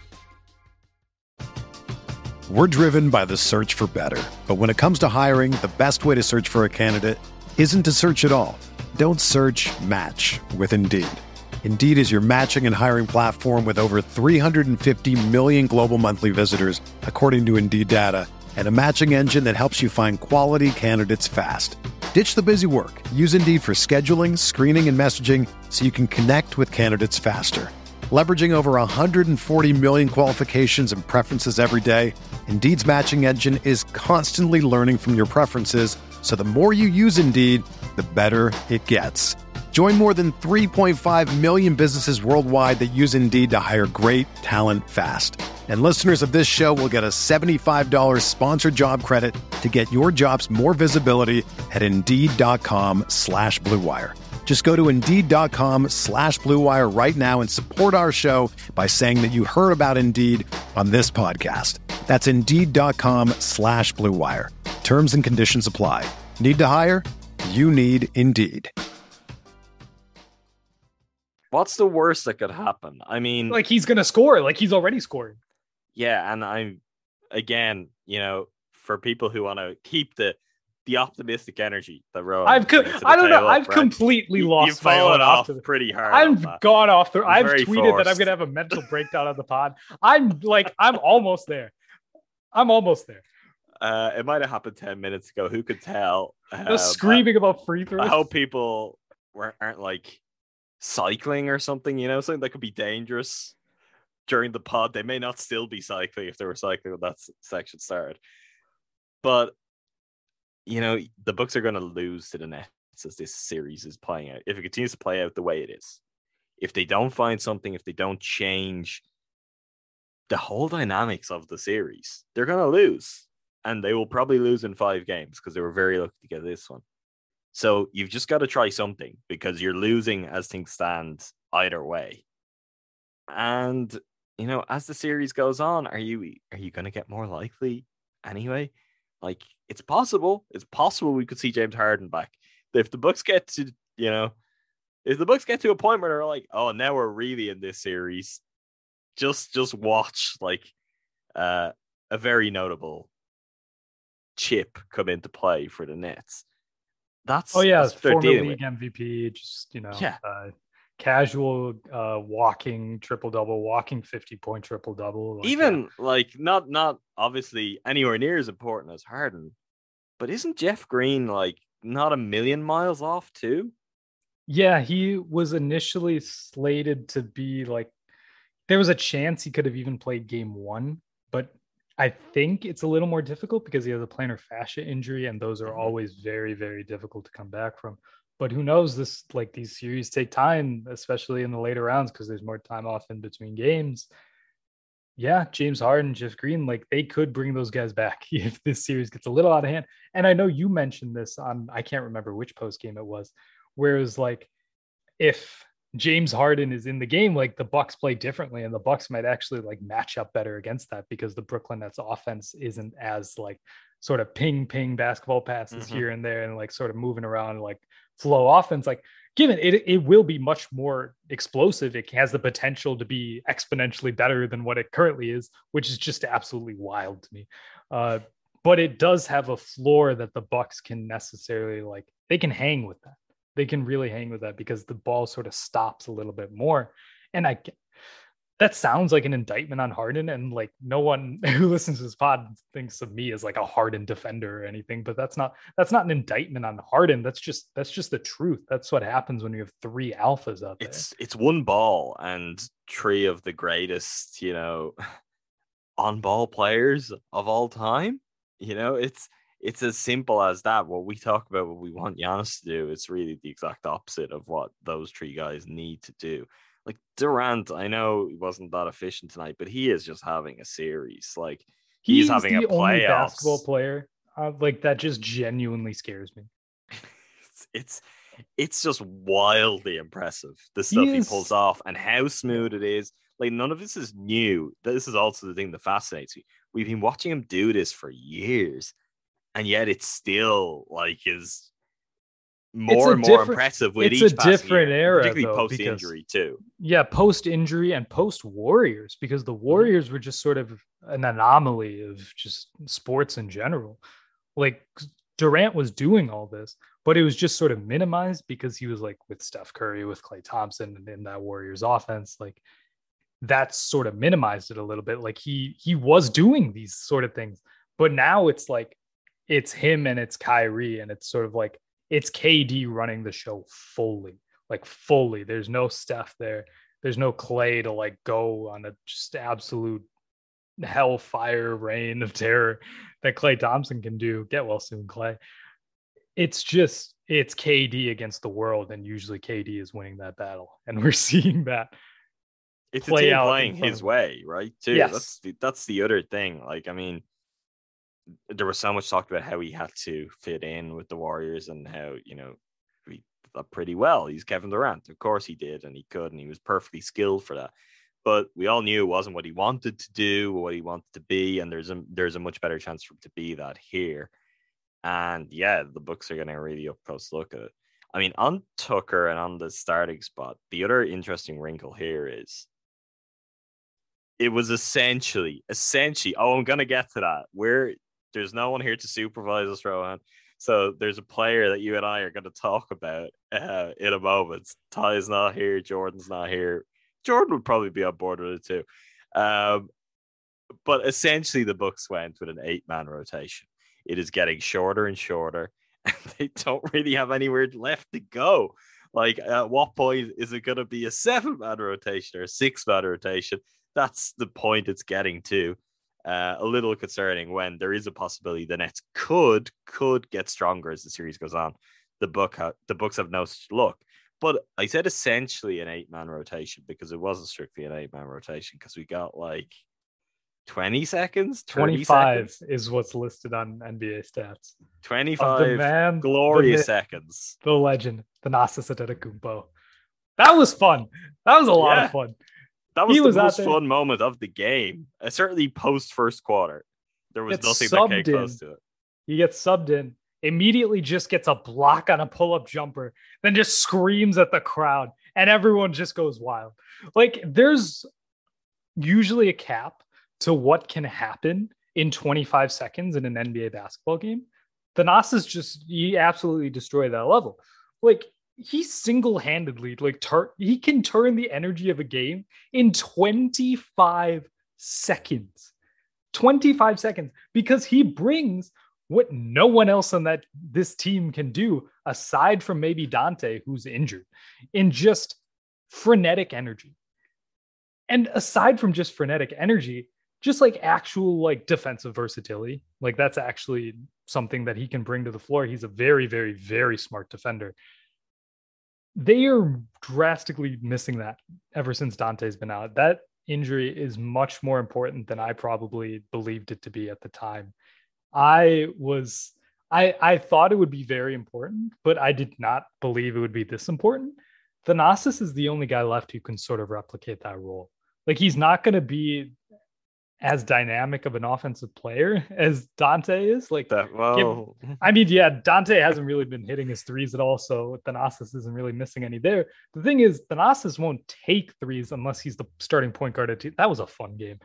We're driven by the search for better. But when it comes to hiring, the best way to search for a candidate isn't to search at all. Don't search, match with Indeed. Indeed is your matching and hiring platform with over 350 million global monthly visitors, according to Indeed data, and a matching engine that helps you find quality candidates fast. Ditch the busy work. Use Indeed for scheduling, screening, and messaging so you can connect with candidates faster. Leveraging over 140 million qualifications and preferences every day, Indeed's matching engine is constantly learning from your preferences, so the more you use Indeed, the better it gets. Join more than 3.5 million businesses worldwide that use Indeed to hire great talent fast. And listeners of this show will get a $75 sponsored job credit to get your jobs more visibility at Indeed.com/Blue Wire. Just go to Indeed.com/Blue Wire right now and support our show by saying that you heard about Indeed on this podcast. That's Indeed.com/Blue Wire. Terms and conditions apply. Need to hire? You need Indeed. What's the worst that could happen? I mean, like, he's going to score. Like, he's already scored. Yeah. And I'm, again, for people who want to keep the optimistic energy that Rowan I've completely lost. You've fallen off pretty hard. I've gone off the. I've tweeted that I'm going to have a mental breakdown on the pod. I'm almost there. It might have happened 10 minutes ago. Who could tell? Just screaming about free throws. I hope people aren't like cycling or something, something that could be dangerous during the pod. They may not still be cycling if they were cycling when that section started. But the Bucks are going to lose to the Nets as this series is playing out. If it continues to play out the way it is, if they don't find something, if they don't change the whole dynamics of the series, they're going to lose. And they will probably lose in 5 games because they were very lucky to get this one. So you've just got to try something because you're losing as things stand either way. And, as the series goes on, are you going to get more likely anyway? Like, it's possible. It's possible we could see James Harden back. If the Bucks get to, a point where they're like, oh, now we're really in this series, just watch like a very notable chip come into play for the Nets. That's former league MVP, just casual walking triple-double, walking 50-point triple-double. Not obviously anywhere near as important as Harden, but isn't Jeff Green like not a million miles off too? Yeah, he was initially slated to be like, there was a chance he could have even played game 1, but I think it's a little more difficult because he has a plantar fascia injury, and those are always very, very difficult to come back from. But who knows? These series take time, especially in the later rounds, because there's more time off in between games. Yeah, James Harden, Jeff Green, they could bring those guys back if this series gets a little out of hand. And I know you mentioned this on, I can't remember which post game it was, where it was like, if James Harden is in the game, the Bucks play differently, and the Bucks might actually match up better against that because the Brooklyn Nets offense isn't as sort of ping basketball passes here and there and sort of moving around flow offense. Given it will be much more explosive. It has the potential to be exponentially better than what it currently is, which is just absolutely wild to me. But it does have a floor that the Bucks can necessarily they can hang with that. They can really hang with that because the ball sort of stops a little bit more. And that sounds like an indictment on Harden. And no one who listens to this pod thinks of me as a Harden defender or anything, but that's not an indictment on Harden. That's just the truth. That's what happens when you have 3 alphas out there. It's one ball and 3 of the greatest, on ball players of all time. It's as simple as that. What we talk about, what we want Giannis to do, it's really the exact opposite of what those 3 guys need to do. Durant, I know he wasn't that efficient tonight, but he is just having a series. He's having a playoffs. Only basketball player that just genuinely scares me. It's just wildly impressive, the stuff he pulls off and how smooth it is. None of this is new. This is also the thing that fascinates me. We've been watching him do this for years. And yet it's still is more and more impressive with each passing year. It's a different era, particularly post-injury too. Yeah, post-injury and post-Warriors, because the Warriors were just sort of an anomaly of just sports in general. Durant was doing all this, but it was just sort of minimized because he was with Steph Curry, with Klay Thompson, and in that Warriors offense, that sort of minimized it a little bit. He was doing these sort of things, but now it's it's him and it's Kyrie, and it's sort of it's KD running the show fully. There's no Steph there. There's no Klay to go on a just absolute hellfire reign of terror that Klay Thompson can do. Get well soon, Klay. It's KD against the world, and usually KD is winning that battle, and we're seeing that. It's a team playing his way, right? Too. Yes. That's the other thing. There was so much talk about how he had to fit in with the Warriors and how, he did pretty well. He's Kevin Durant. Of course he did, and he could, and he was perfectly skilled for that. But we all knew it wasn't what he wanted to do or what he wanted to be, and there's a much better chance for him to be that here. And yeah, the Bucks are getting a really up close look at it. I mean, on Tucker and on the starting spot, the other interesting wrinkle here is it was essentially, I'm going to get to that, there's no one here to supervise us, Rohan. So there's a player that you and I are going to talk about in a moment. Ty's not here. Jordan's not here. Jordan would probably be on board with it too. But essentially the Bucks went with an 8-man rotation. It is getting shorter and shorter, and they don't really have anywhere left to go. At what point is it going to be a 7-man rotation or a 6-man rotation? That's the point it's getting to. a little concerning when there is a possibility the Nets could get stronger as the series goes on. The Bucks have no luck. But I said essentially an 8-man rotation because it wasn't strictly an 8-man rotation because we got like 20 seconds, 25 seconds. is what's listed on NBA stats. 25 glorious seconds. The legend, Thanasis Antetokounmpo. That was fun. That was a lot of fun. That was the most fun moment of the game. Certainly post first quarter. There was nothing that came close to it. He gets subbed in, immediately just gets a block on a pull-up jumper, then just screams at the crowd, and everyone just goes wild. Like, there's usually a cap to what can happen in 25 seconds in an NBA basketball game. Thanasis he absolutely destroyed that level. Like, he single-handedly, he can turn the energy of a game in 25 seconds. 25 seconds, because he brings what no one else on this team can do, aside from maybe Dante, who's injured, in just frenetic energy. And aside from just frenetic energy, just like actual like defensive versatility, like that's actually something that he can bring to the floor. He's a very, very, very smart defender. They are drastically missing that ever since Dante's been out. That injury is much more important than I probably believed it to be at the time. I thought it would be very important, but I did not believe it would be this important. Thanasis is the only guy left who can sort of replicate that role. Like, he's not going to be as dynamic of an offensive player as Dante is. Like, Dante hasn't really been hitting his threes at all, so Thanasis isn't really missing any there. The thing is, Thanasis won't take threes unless he's the starting point guard. That was a fun game.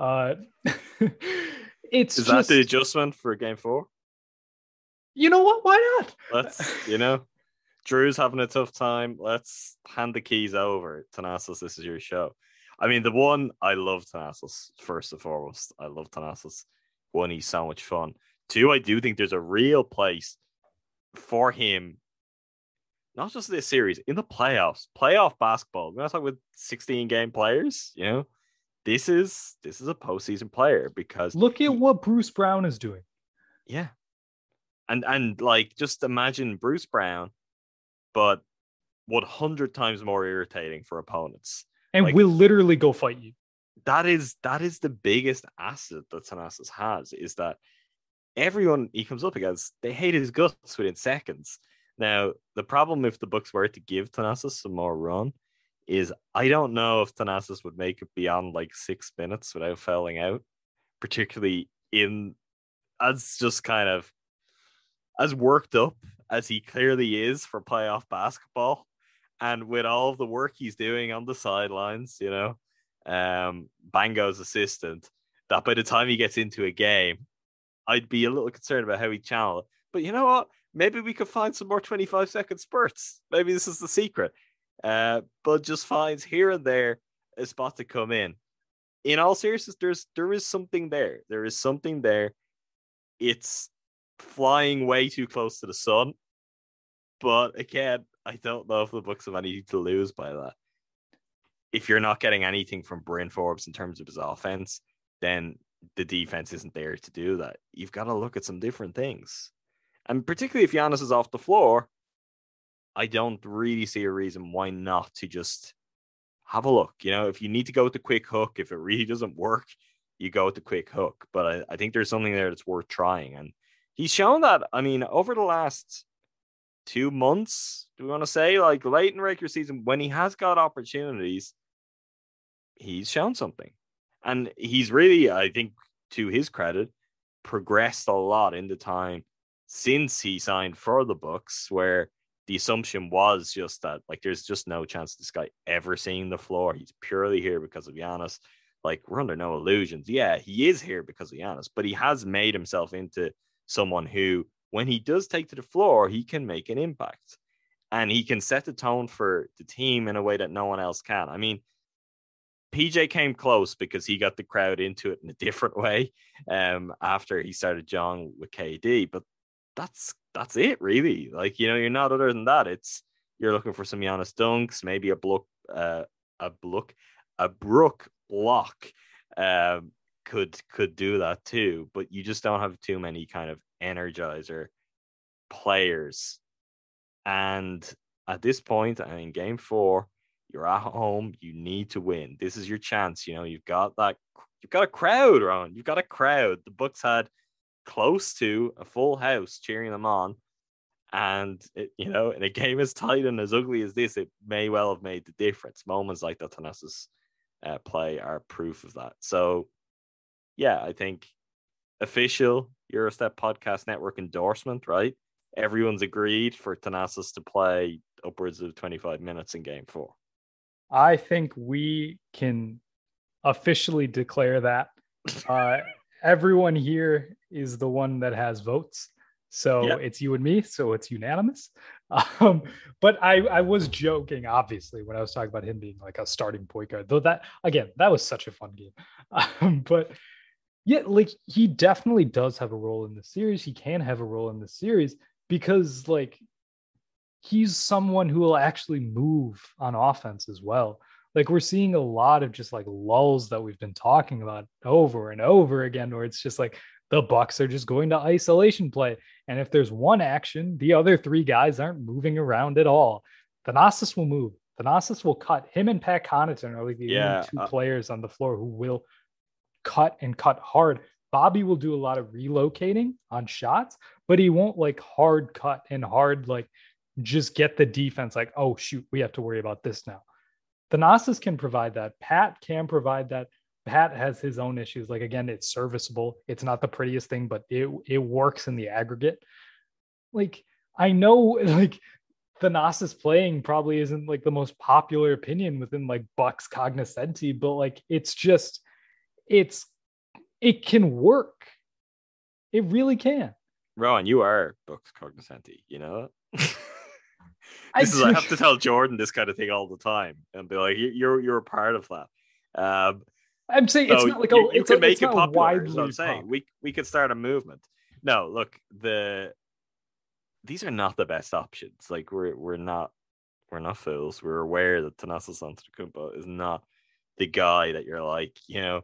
Is that the adjustment for game 4? You know what? Why not? Let's, Drew's having a tough time. Let's hand the keys over. Thanasis, this is your show. I mean, the one, I love Thanasis, first and foremost. I love Thanasis. One, he's so much fun. Two, I do think there's a real place for him, not just this series, in the playoffs. Playoff basketball. We're not talking about 16-game players, This is a postseason player because... Look at what Bruce Brown is doing. Yeah. And like, just imagine Bruce Brown, but 100 times more irritating for opponents. And will literally go fight you. That is the biggest asset that Thanasis has, is that everyone he comes up against, they hate his guts within seconds. Now, the problem if the Bucks were to give Thanasis some more run is I don't know if Thanasis would make it beyond like 6 minutes without fouling out, particularly as worked up as he clearly is for playoff basketball. And with all of the work he's doing on the sidelines, Bango's assistant, that by the time he gets into a game, I'd be a little concerned about how he'd channel it. But you know what? Maybe we could find some more 25-second spurts. Maybe this is the secret. But just finds here and there a spot to come in. In all seriousness, there is something there. There is something there. It's flying way too close to the sun. But again, I don't know if the Bucks have anything to lose by that. If you're not getting anything from Bryn Forbes in terms of his offense, then the defense isn't there to do that. You've got to look at some different things. And particularly if Giannis is off the floor, I don't really see a reason why not to just have a look. If you need to go with the quick hook, if it really doesn't work, you go with the quick hook. But I think there's something there that's worth trying. And he's shown that, over the last 2 months, do we want to say, like late in regular season, when he has got opportunities, he's shown something. And he's really, I think, to his credit, progressed a lot in the time since he signed for the Bucks, where the assumption was just that, like, there's just no chance of this guy ever seeing the floor. He's purely here because of Giannis. Like, we're under no illusions. Yeah, he is here because of Giannis, but he has made himself into someone who, when he does take to the floor, he can make an impact. And he can set the tone for the team in a way that no one else can. PJ came close because he got the crowd into it in a different way after he started jawing with KD. But that's it, really. Like, you're not other than that. You're looking for some Giannis dunks, maybe a Brook block. could do that too, but you just don't have too many kind of energizer players. And at this point, in game 4, you're at home, you need to win. This is your chance. You've got a crowd, Ron. You've got a crowd. The Bucks had close to a full house cheering them on. And, in a game as tight and as ugly as this, it may well have made the difference. Moments like that Thanasis play are proof of that. So, yeah, I think official Eurostep Podcast Network endorsement, right? Everyone's agreed for Thanasis to play upwards of 25 minutes in game 4. I think we can officially declare that. Everyone here is the one that has votes. So It's you and me. So it's unanimous. But I was joking, obviously, when I was talking about him being like a starting point guard, though that was such a fun game. But yeah, like he definitely does have a role in the series. He can have a role in the series because like he's someone who will actually move on offense as well. Like we're seeing a lot of just like lulls that we've been talking about over and over again, where it's just like the Bucks are just going to isolation play. And if there's one action, the other 3 guys aren't moving around at all. Thanasis will move. Thanasis will cut. Him and Pat Connaughton are like the only 2 players on the floor who will cut and cut hard. Bobby will do a lot of relocating on shots, but he won't like hard cut and hard like just get the defense like, oh shoot, we have to worry about this now. Thanasis can provide that. Pat can provide that. Pat has his own issues. Like, again, it's serviceable. It's not the prettiest thing, but it works in the aggregate. Like, I know, like, Thanasis playing probably isn't, like, the most popular opinion within, like, Bucks cognoscenti, but, like, it's just, it can work. It really can. Rowan, you are Bucks cognoscenti, you know? I have to tell Jordan this kind of thing all the time and be like, you're a part of that. I'm saying so it's not like you can make it popular. Is what I'm saying. We could start a movement. No, look, these are not the best options. Like we're not fools. We're aware that Thanasis Antetokounmpo is not the guy that you're like,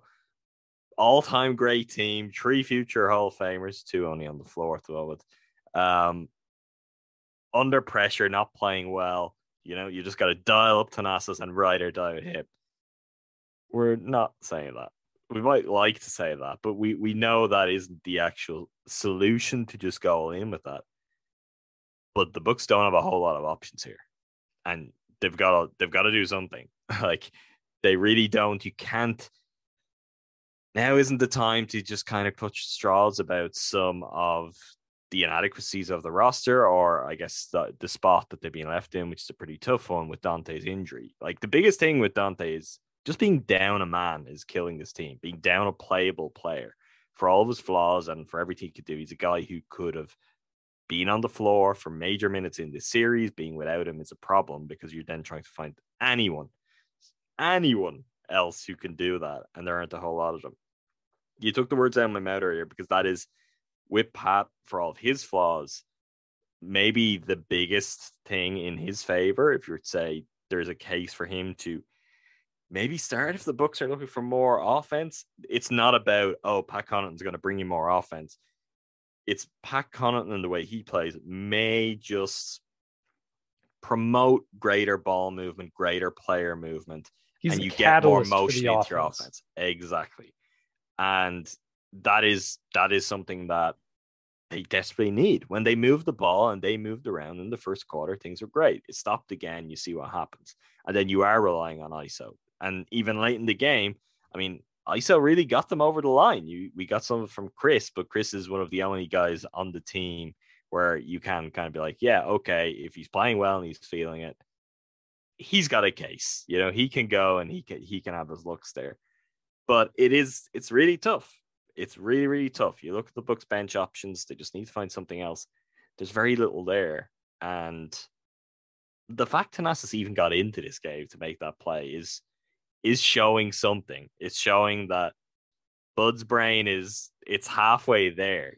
all-time great team, 3 future Hall of Famers, 2 only on the floor at the moment. Under pressure, not playing well. You just got to dial up Thanasis and ride or die with him. We're not saying that. We might like to say that, but we know that isn't the actual solution to just go all in with that. But the Bucks don't have a whole lot of options here, and they've got to do something. Like they really don't. You can't. Now isn't the time to just kind of clutch straws about some of the inadequacies of the roster, or I guess the spot that they've been left in, which is a pretty tough one with Dante's injury. Like the biggest thing with Dante is just being down a man is killing this team. Being down a playable player for all of his flaws and for everything he could do. He's a guy who could have been on the floor for major minutes in this series. Being without him is a problem because you're then trying to find anyone else who can do that, and there aren't a whole lot of them. You took the words out of my mouth earlier because that is, with Pat, for all of his flaws, maybe the biggest thing in his favor. If you were to say there's a case for him to maybe start if the Bucks are looking for more offense, it's not about, Pat Connaughton's going to bring you more offense. It's Pat Connaughton and the way he plays may just promote greater ball movement, greater player movement, and you get more motion into your offense. Exactly. And that is something that they desperately need. When they moved the ball and they moved around in the first quarter, things were great. It stopped again. You see what happens. And then you are relying on ISO. And even late in the game, I mean, ISO really got them over the line. We got some from Chris, but Chris is one of the only guys on the team where you can kind of be like, yeah, okay, if he's playing well and he's feeling it, he's got a case. He can go and he can have his looks there. But it's really tough. It's really, really tough. You look at the Bucks bench options, they just need to find something else. There's very little there. And the fact Thanasis even got into this game to make that play is showing something. It's showing that Bud's brain it's halfway there.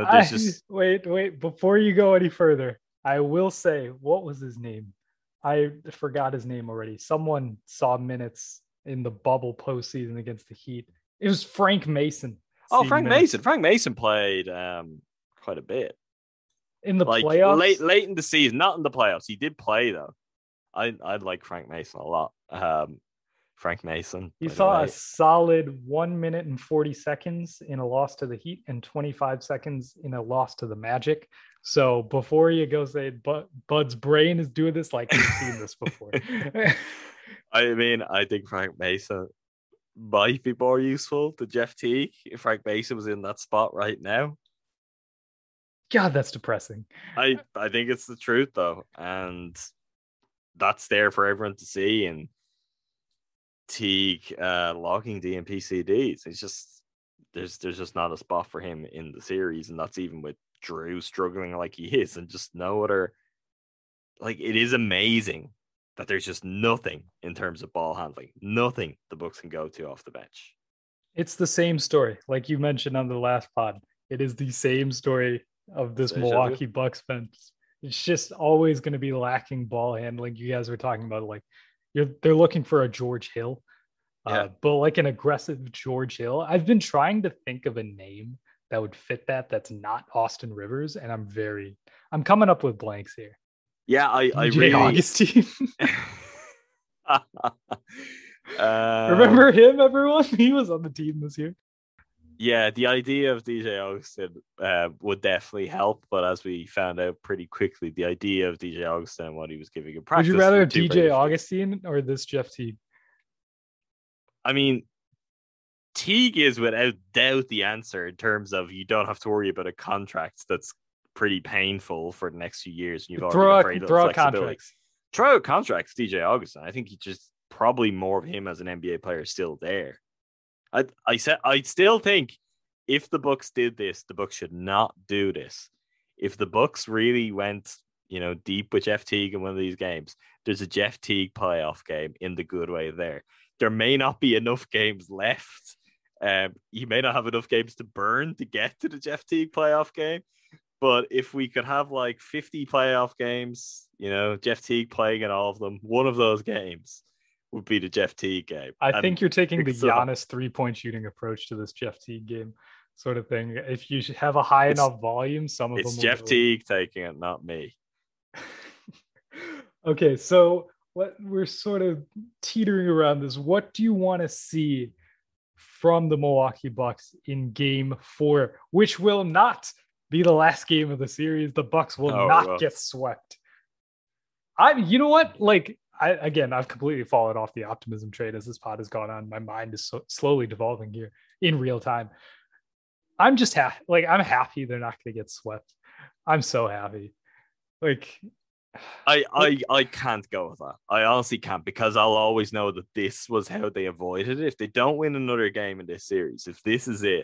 Wait, before you go any further, I will say, what was his name? I forgot his name already. Someone saw minutes in the bubble postseason against the Heat It was Frank Mason. Oh, Frank Mason. Frank Mason played quite a bit in the playoffs. Late in the season, not in the playoffs. He did play though. I like Frank Mason a lot. Frank Mason. He saw a solid 1 minute and 40 seconds in a loss to the Heat and 25 seconds in a loss to the Magic. So before you go say Bud's brain is doing this, like he's seen this before. I mean, I think Frank Mason might be more useful to Jeff Teague if Frank Mason was in that spot right now. God, that's depressing. I think it's the truth though, and that's there for everyone to see. And Teague logging DNP CDs, it's just there's just not a spot for him in the series, and that's even with Drew struggling like he is, and just no other. Like, it is amazing that there's just nothing in terms of ball handling, nothing the Bucks can go to off the bench. It's the same story, like you mentioned on the last pod. It is the same story of this Milwaukee Bucks bench. It's just always going to be lacking ball handling. You guys were talking about, like, they're looking for a George Hill, but like an aggressive George Hill. I've been trying to think of a name that would fit that's not Austin Rivers, and I'm coming up with blanks here. Yeah, I really Augustine. Remember him, everyone? He was on the team this year. Yeah, the idea of DJ Augustin would definitely help, but as we found out pretty quickly, the idea of DJ Augustin and what he was giving in practice. Would you rather DJ Augustin or this Jeff Teague? I mean, Teague is without doubt the answer in terms of you don't have to worry about a contract that's pretty painful for the next few years. And you've throw already out contracts. Throw out contracts, DJ Augustin. I think he just probably more of him as an NBA player still there. I still think if the Bucks did this, the Bucks should not do this. If the Bucks really went, deep with Jeff Teague in one of these games, there's a Jeff Teague playoff game in the good way there. There may not be enough games left. You may not have enough games to burn to get to the Jeff Teague playoff game. But if we could have like 50 playoff games, Jeff Teague playing in all of them, one of those games would be the Jeff Teague game. I think you're taking the Giannis 3-point shooting approach to this Jeff Teague game sort of thing. If you have a high enough volume, some of them. It's Jeff Teague taking it, not me. Okay, so what we're sort of teetering around this. What do you want to see from the Milwaukee Bucks in Game 4, which will not be the last game of the series? The Bucks will not get swept. You know what? Like, I've completely fallen off the optimism train as this pod has gone on. My mind is slowly devolving here in real time. I'm just happy. Like, I'm happy they're not going to get swept. I'm so happy. Like, I can't go with that. I honestly can't, because I'll always know that this was how they avoided it. If they don't win another game in this series, if this is it,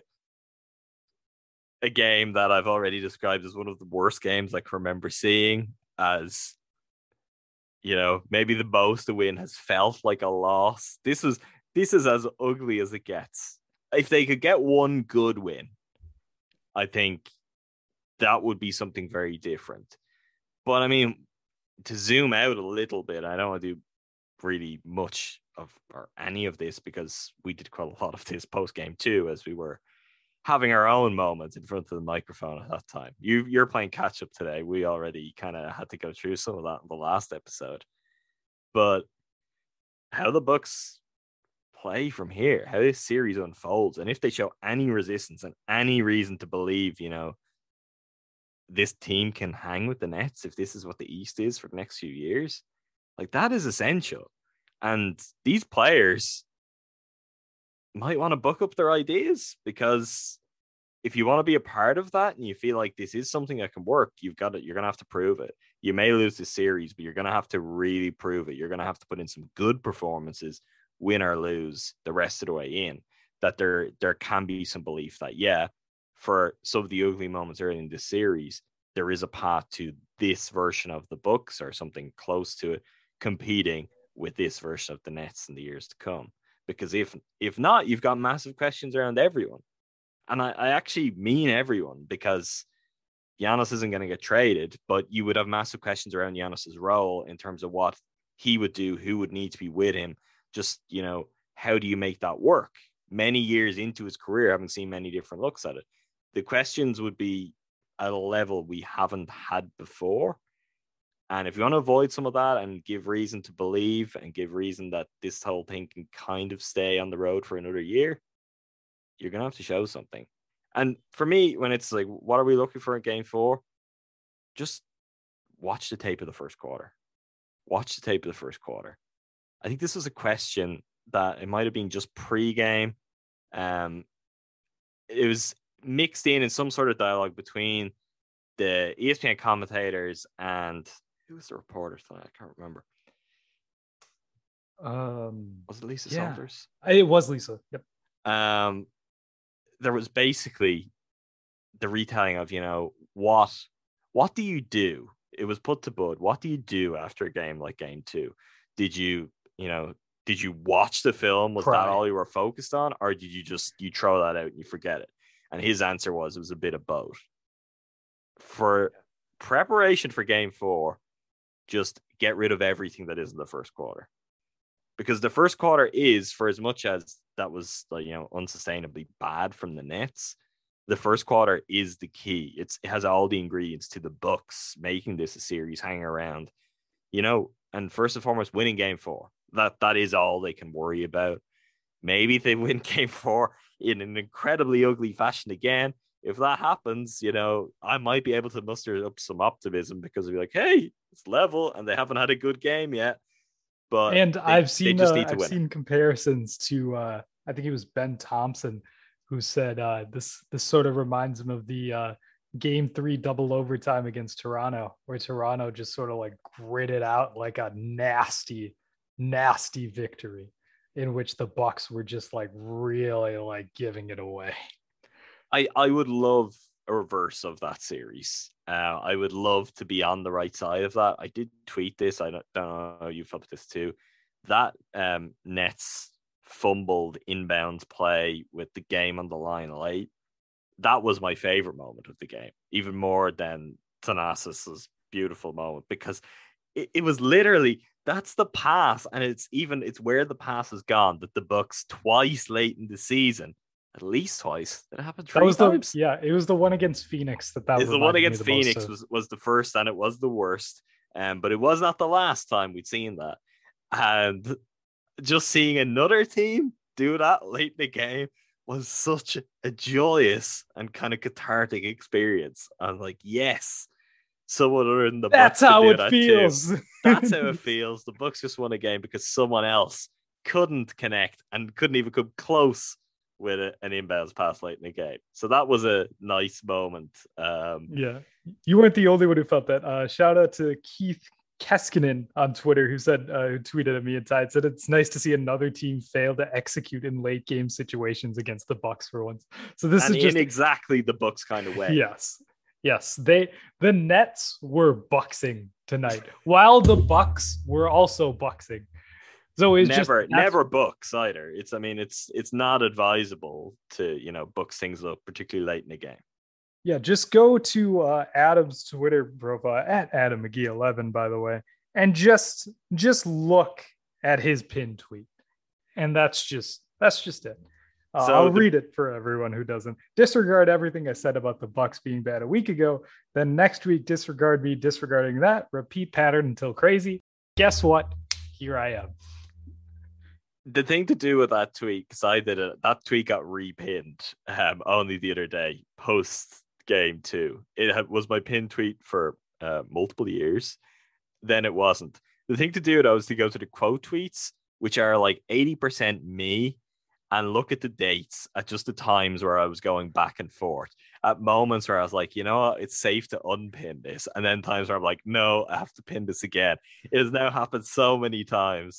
a game that I've already described as one of the worst games I can remember seeing, as maybe the most a win has felt like a loss. This is as ugly as it gets. If they could get one good win, I think that would be something very different. But I mean, to zoom out a little bit, I don't want to do really much of or any of this because we did quite a lot of this post game too, as we were having our own moments in front of the microphone at that time. You're playing catch up today. We already kind of had to go through some of that in the last episode. But how the Bucks play from here, how this series unfolds, and if they show any resistance and any reason to believe, this team can hang with the Nets, if this is what the East is for the next few years, like, that is essential. And these players might want to buck up their ideas, because if you want to be a part of that and you feel like this is something that can work, you're going to have to prove it. You may lose this series, but you're going to have to really prove it. You're going to have to put in some good performances, win or lose the rest of the way in, that there can be some belief that, for some of the ugly moments early in this series, there is a path to this version of the Bucks or something close to it, competing with this version of the Nets in the years to come. Because if not, you've got massive questions around everyone. And I actually mean everyone, because Giannis isn't going to get traded, but you would have massive questions around Giannis's role in terms of what he would do, who would need to be with him. Just, how do you make that work? many years into his career, having seen many different looks at it. The questions would be at a level we haven't had before. And if you want to avoid some of that and give reason to believe and give reason that this whole thing can kind of stay on the road for another year, you're going to have to show something. And for me, when it's like, what are we looking for in game 4? Just watch the tape of the first quarter. Watch the tape of the first quarter. I think this was a question that it might have been just pre-game. It was mixed in some sort of dialogue between the ESPN commentators and who was the reporter tonight? I can't remember. Was it Lisa Saunders? It was Lisa. Yep. There was basically the retelling of, what do you do? It was put to Bud. What do you do after a game like game 2? Did you watch the film? Was that all you were focused on? Or did you throw that out and you forget it? And his answer was, it was a bit of both. For preparation for game 4, just get rid of everything that is in the first quarter. Because the first quarter is, for as much as that was unsustainably bad from the Nets, the first quarter is the key. It has all the ingredients to the Bucks making this a series, hanging around, and first and foremost, winning game 4. That is all they can worry about. Maybe they win game 4 in an incredibly ugly fashion again. If that happens, I might be able to muster up some optimism because I'll be like, hey, it's level and they haven't had a good game yet. But I've seen comparisons to I think it was Ben Thompson who said this sort of reminds him of the game 3 double overtime against Toronto, where Toronto just sort of like gritted out like a nasty victory in which the Bucks were just like really like giving it away. I would love a reverse of that series. I would love to be on the right side of that. I did tweet this. I don't know, you felt this too. That Nets fumbled inbounds play with the game on the line late. That was my favorite moment of the game, even more than Thanasis's beautiful moment, because it was literally, that's the pass, and it's where the pass has gone that the Bucks twice late in the season, at least twice, that happened 3 times. It was the one against Phoenix that was the one against Phoenix was the first, and it was the worst. But it was not the last time we'd seen that. And just seeing another team do that late in the game was such a joyous and kind of cathartic experience. I'm like, yes, someone other than the Bucks. That's how it feels. That's how it feels. The Bucks just won a game because someone else couldn't connect and couldn't even come close with an inbounds pass late in the game. So that was a nice moment. Yeah, you weren't the only one who felt that. Shout out to Keith Keskinen on Twitter who said, who tweeted at me and Tide said it's nice to see another team fail to execute in late game situations against the Bucks for once. So this is just in exactly the Bucks kind of way. Yes, the Nets were bucksing tonight while the Bucks were also bucksing. So it's never Bucks either. It's not advisable to Bucks things up, particularly late in the game. Yeah, just go to Adam's Twitter profile at Adam McGee 11, by the way, and just look at his pinned tweet, and that's just it. I'll read it for everyone who doesn't. Disregard everything I said about the Bucks being bad a week ago. Then next week, disregard me disregarding that. Repeat pattern until crazy. Guess what? Here I am. The thing to do with that tweet, because I did it, that tweet got repinned only the other day, post game 2. It was my pinned tweet for multiple years. Then it wasn't. The thing to do though is to go to the quote tweets, which are like 80% me, and look at the dates at just the times where I was going back and forth. At moments where I was like, you know what, it's safe to unpin this. And then times where I'm like, no, I have to pin this again. It has now happened so many times.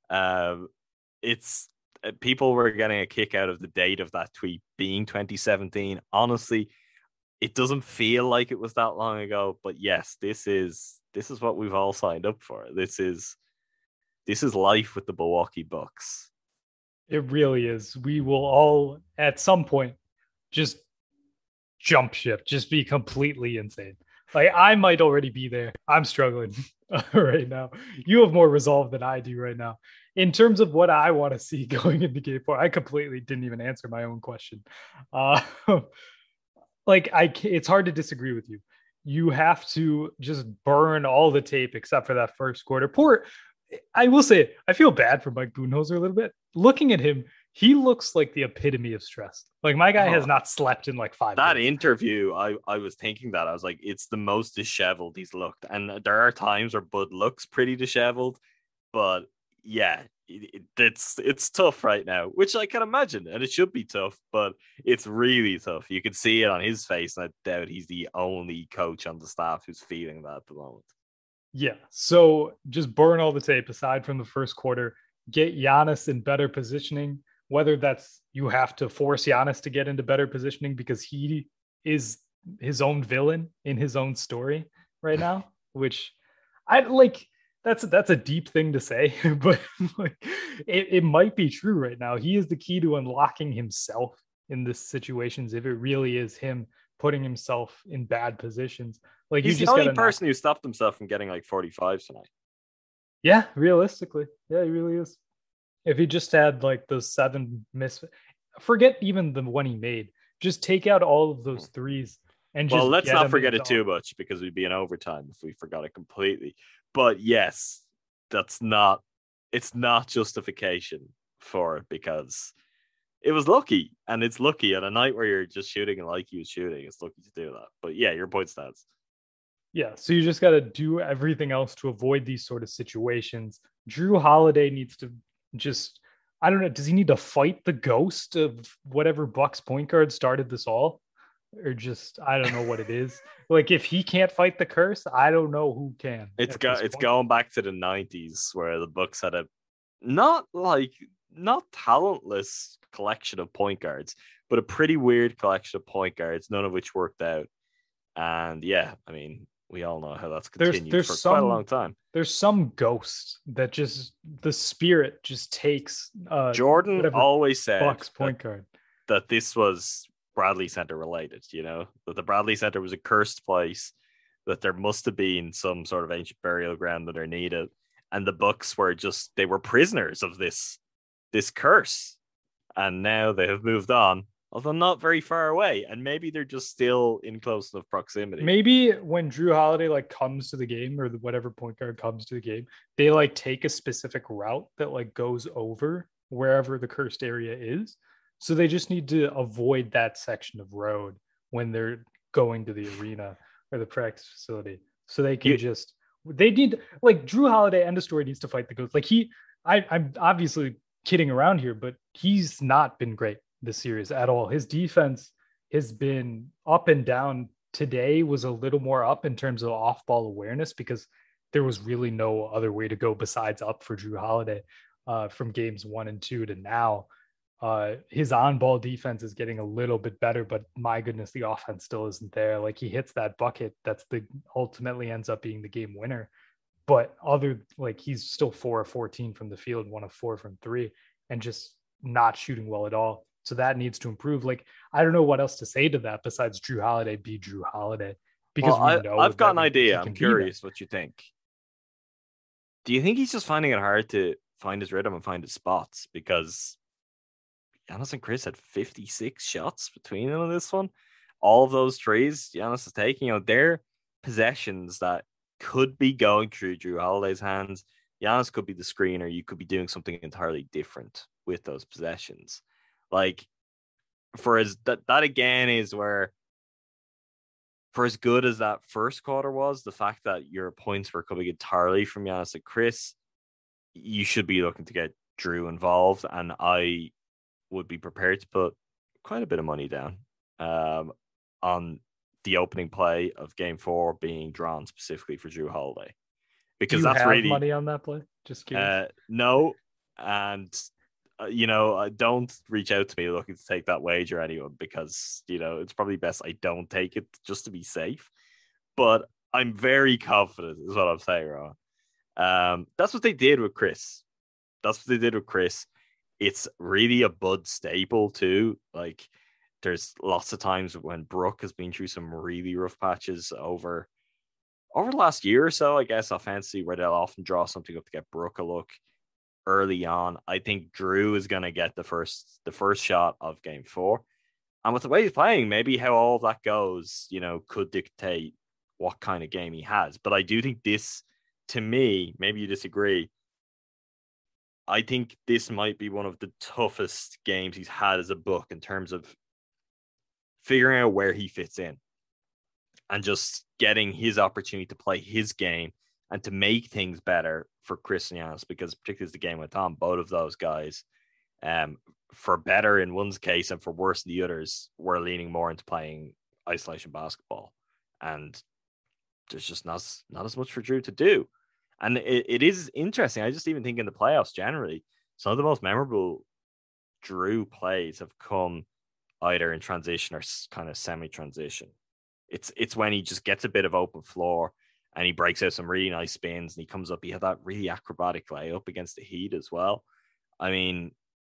It's people were getting a kick out of the date of that tweet being 2017. Honestly, it doesn't feel like it was that long ago, but yes, this is what we've all signed up for. This is life with the Milwaukee Bucks. It really is. We will all at some point just jump ship, just be completely insane. Like I might already be there. I'm struggling. right now. You have more resolve than I do right now. In terms of what I want to see going into game 4, I completely didn't even answer my own question. Uh, it's hard to disagree with you. You have to just burn all the tape except for that first quarter. I will say, I feel bad for Mike Budenholzer a little bit. Looking at him, he looks like the epitome of stress. Like my guy has not slept in like 5 That days. interview, I was thinking that. I was like, it's the most disheveled he's looked. And there are times where Bud looks pretty disheveled, but yeah, it's tough right now, which I can imagine, and it should be tough, but it's really tough. You can see it on his face, and I doubt he's the only coach on the staff who's feeling that at the moment. Yeah. So just burn all the tape aside from the first quarter, get Giannis in better positioning, whether that's you have to force Giannis to get into better positioning because he is his own villain in his own story right now, which I like. That's a deep thing to say, but like, it might be true right now. He is the key to unlocking himself in this situations if it really is him putting himself in bad positions. Like he's the only person who stopped himself from getting like 45 tonight. Yeah, realistically. Yeah, he really is. If he just had like those 7 forget even the one he made, just take out all of those threes and just let's not forget it too much because we'd be in overtime if we forgot it completely. But yes, it's not justification for it because it was lucky, and it's lucky on a night where you're just shooting like he was shooting. It's lucky to do that. But yeah, your point stands. Yeah, so you just got to do everything else to avoid these sort of situations. Jrue Holiday needs to just, I don't know, does he need to fight the ghost of whatever Bucks point guard started this all? Or just, I don't know what it is. Like, if he can't fight the curse, I don't know who can. It's going back to the 90s where the Bucks had a not talentless collection of point guards, but a pretty weird collection of point guards, none of which worked out. And yeah, I mean, we all know how that's continued for quite a long time. There's some ghost that just the spirit just takes. Jordan always said Bucks point guard that this was Bradley Center related, that the Bradley Center was a cursed place, that there must have been some sort of ancient burial ground underneath it, and the Bucks they were prisoners of this curse, and now they have moved on, although not very far away, and maybe they're just still in close enough proximity. Maybe when Jrue Holiday comes to the game, or whatever point guard comes to the game, they take a specific route that goes over wherever the cursed area is. So they just need to avoid that section of road when they're going to the arena or the practice facility. So they can they need Jrue Holiday, end of story, needs to fight the ghost. I'm obviously kidding around here, but he's not been great this series at all. His defense has been up and down. Today was a little more up in terms of off-ball awareness because there was really no other way to go besides up for Jrue Holiday from games 1 and 2 to now. His on-ball defense is getting a little bit better, but my goodness, the offense still isn't there. He hits that bucket that's ultimately ends up being the game winner. But he's still 4 of 14 from the field, 1 of 4 from 3, and just not shooting well at all. So that needs to improve. I don't know what else to say to that besides Jrue Holiday be Jrue Holiday. Because I've got an idea. I'm curious what you think. Do you think he's just finding it hard to find his rhythm and find his spots? Because Giannis and Chris had 56 shots between them in this one. All of those threes Giannis is taking, they're possessions that could be going through Jrue Holiday's hands. Giannis could be the screener. You could be doing something entirely different with those possessions. That again is where, for as good as that first quarter was, the fact that your points were coming entirely from Giannis and Chris, you should be looking to get Jrue involved. And I would be prepared to put quite a bit of money down on the opening play of Game 4 being drawn specifically for Jrue Holiday, because that's really money on that play. Just kidding. No, and don't reach out to me looking to take that wager, anyone, because it's probably best I don't take it just to be safe. But I'm very confident, is what I'm saying, Ron. That's what they did with Chris. It's really a Bud staple too. There's lots of times when Brooke has been through some really rough patches over over the last year or so, I guess, offensively, where they'll often draw something up to get Brooke a look early on, I think Drew is going to get the first shot of game 4. And with the way he's playing, maybe how all of that goes, could dictate what kind of game he has. But I do think this, to me, maybe you disagree, I think this might be one of the toughest games he's had as a book in terms of figuring out where he fits in and just getting his opportunity to play his game and to make things better for Chris and Giannis, because particularly as the game went on, both of those guys, for better in one's case and for worse in the others, were leaning more into playing isolation basketball. And there's just not as much for Drew to do. And it is interesting. I just even think in the playoffs generally, some of the most memorable Drew plays have come either in transition or kind of semi-transition. It's when he just gets a bit of open floor and he breaks out some really nice spins and he comes up. He had that really acrobatic layup against the Heat as well. I mean,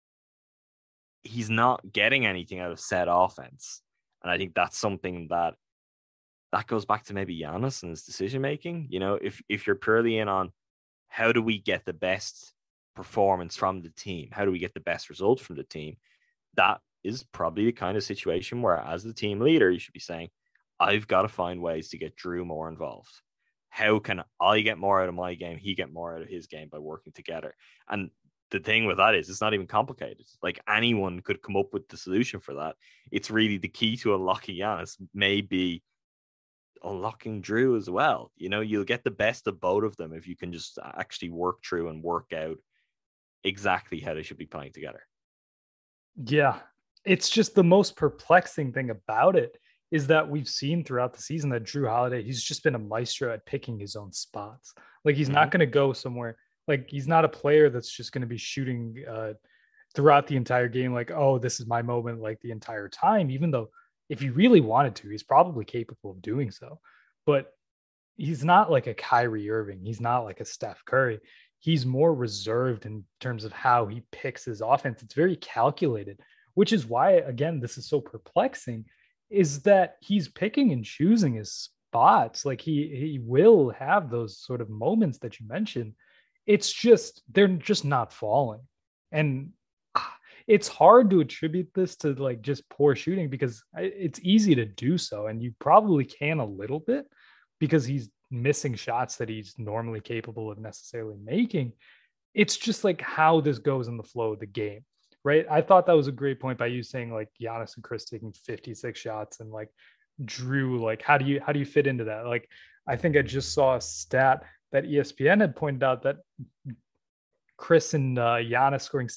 he's not getting anything out of set offense. And I think that's something that goes back to maybe Giannis and his decision making. If you're purely in on how do we get the best performance from the team, how do we get the best result from the team, that is probably the kind of situation where, as the team leader, you should be saying, I've got to find ways to get Drew more involved. How can I get more out of my game, he get more out of his game by working together? And the thing with that is, it's not even complicated. Like, anyone could come up with the solution for that. It's really the key to unlocking Giannis may be unlocking Drew as well. You'll get the best of both of them if you can just actually work through and work out exactly how they should be playing together. Yeah, it's just the most perplexing thing about it is that we've seen throughout the season that Drew Holiday, he's just been a maestro at picking his own spots. Like, he's not going to go somewhere. Like, he's not a player that's just going to be shooting throughout the entire game. Like, oh, this is my moment, like the entire time, even though if he really wanted to, he's probably capable of doing so. But he's not like a Kyrie Irving. He's not like a Steph Curry. He's more reserved in terms of how he picks his offense. It's very calculated, which is why, again, this is so perplexing, is that he's picking and choosing his spots. Like, he will have those sort of moments that you mentioned. It's just, they're just not falling. And it's hard to attribute this to like just poor shooting, because it's easy to do so. And you probably can a little bit because he's missing shots that he's normally capable of necessarily making. It's just like how this goes in the flow of the game, right? I thought that was a great point by you saying like Giannis and Chris taking 56 shots and like Drew, like how do you fit into that? Like, I think I just saw a stat that ESPN had pointed out that Chris and Giannis scoring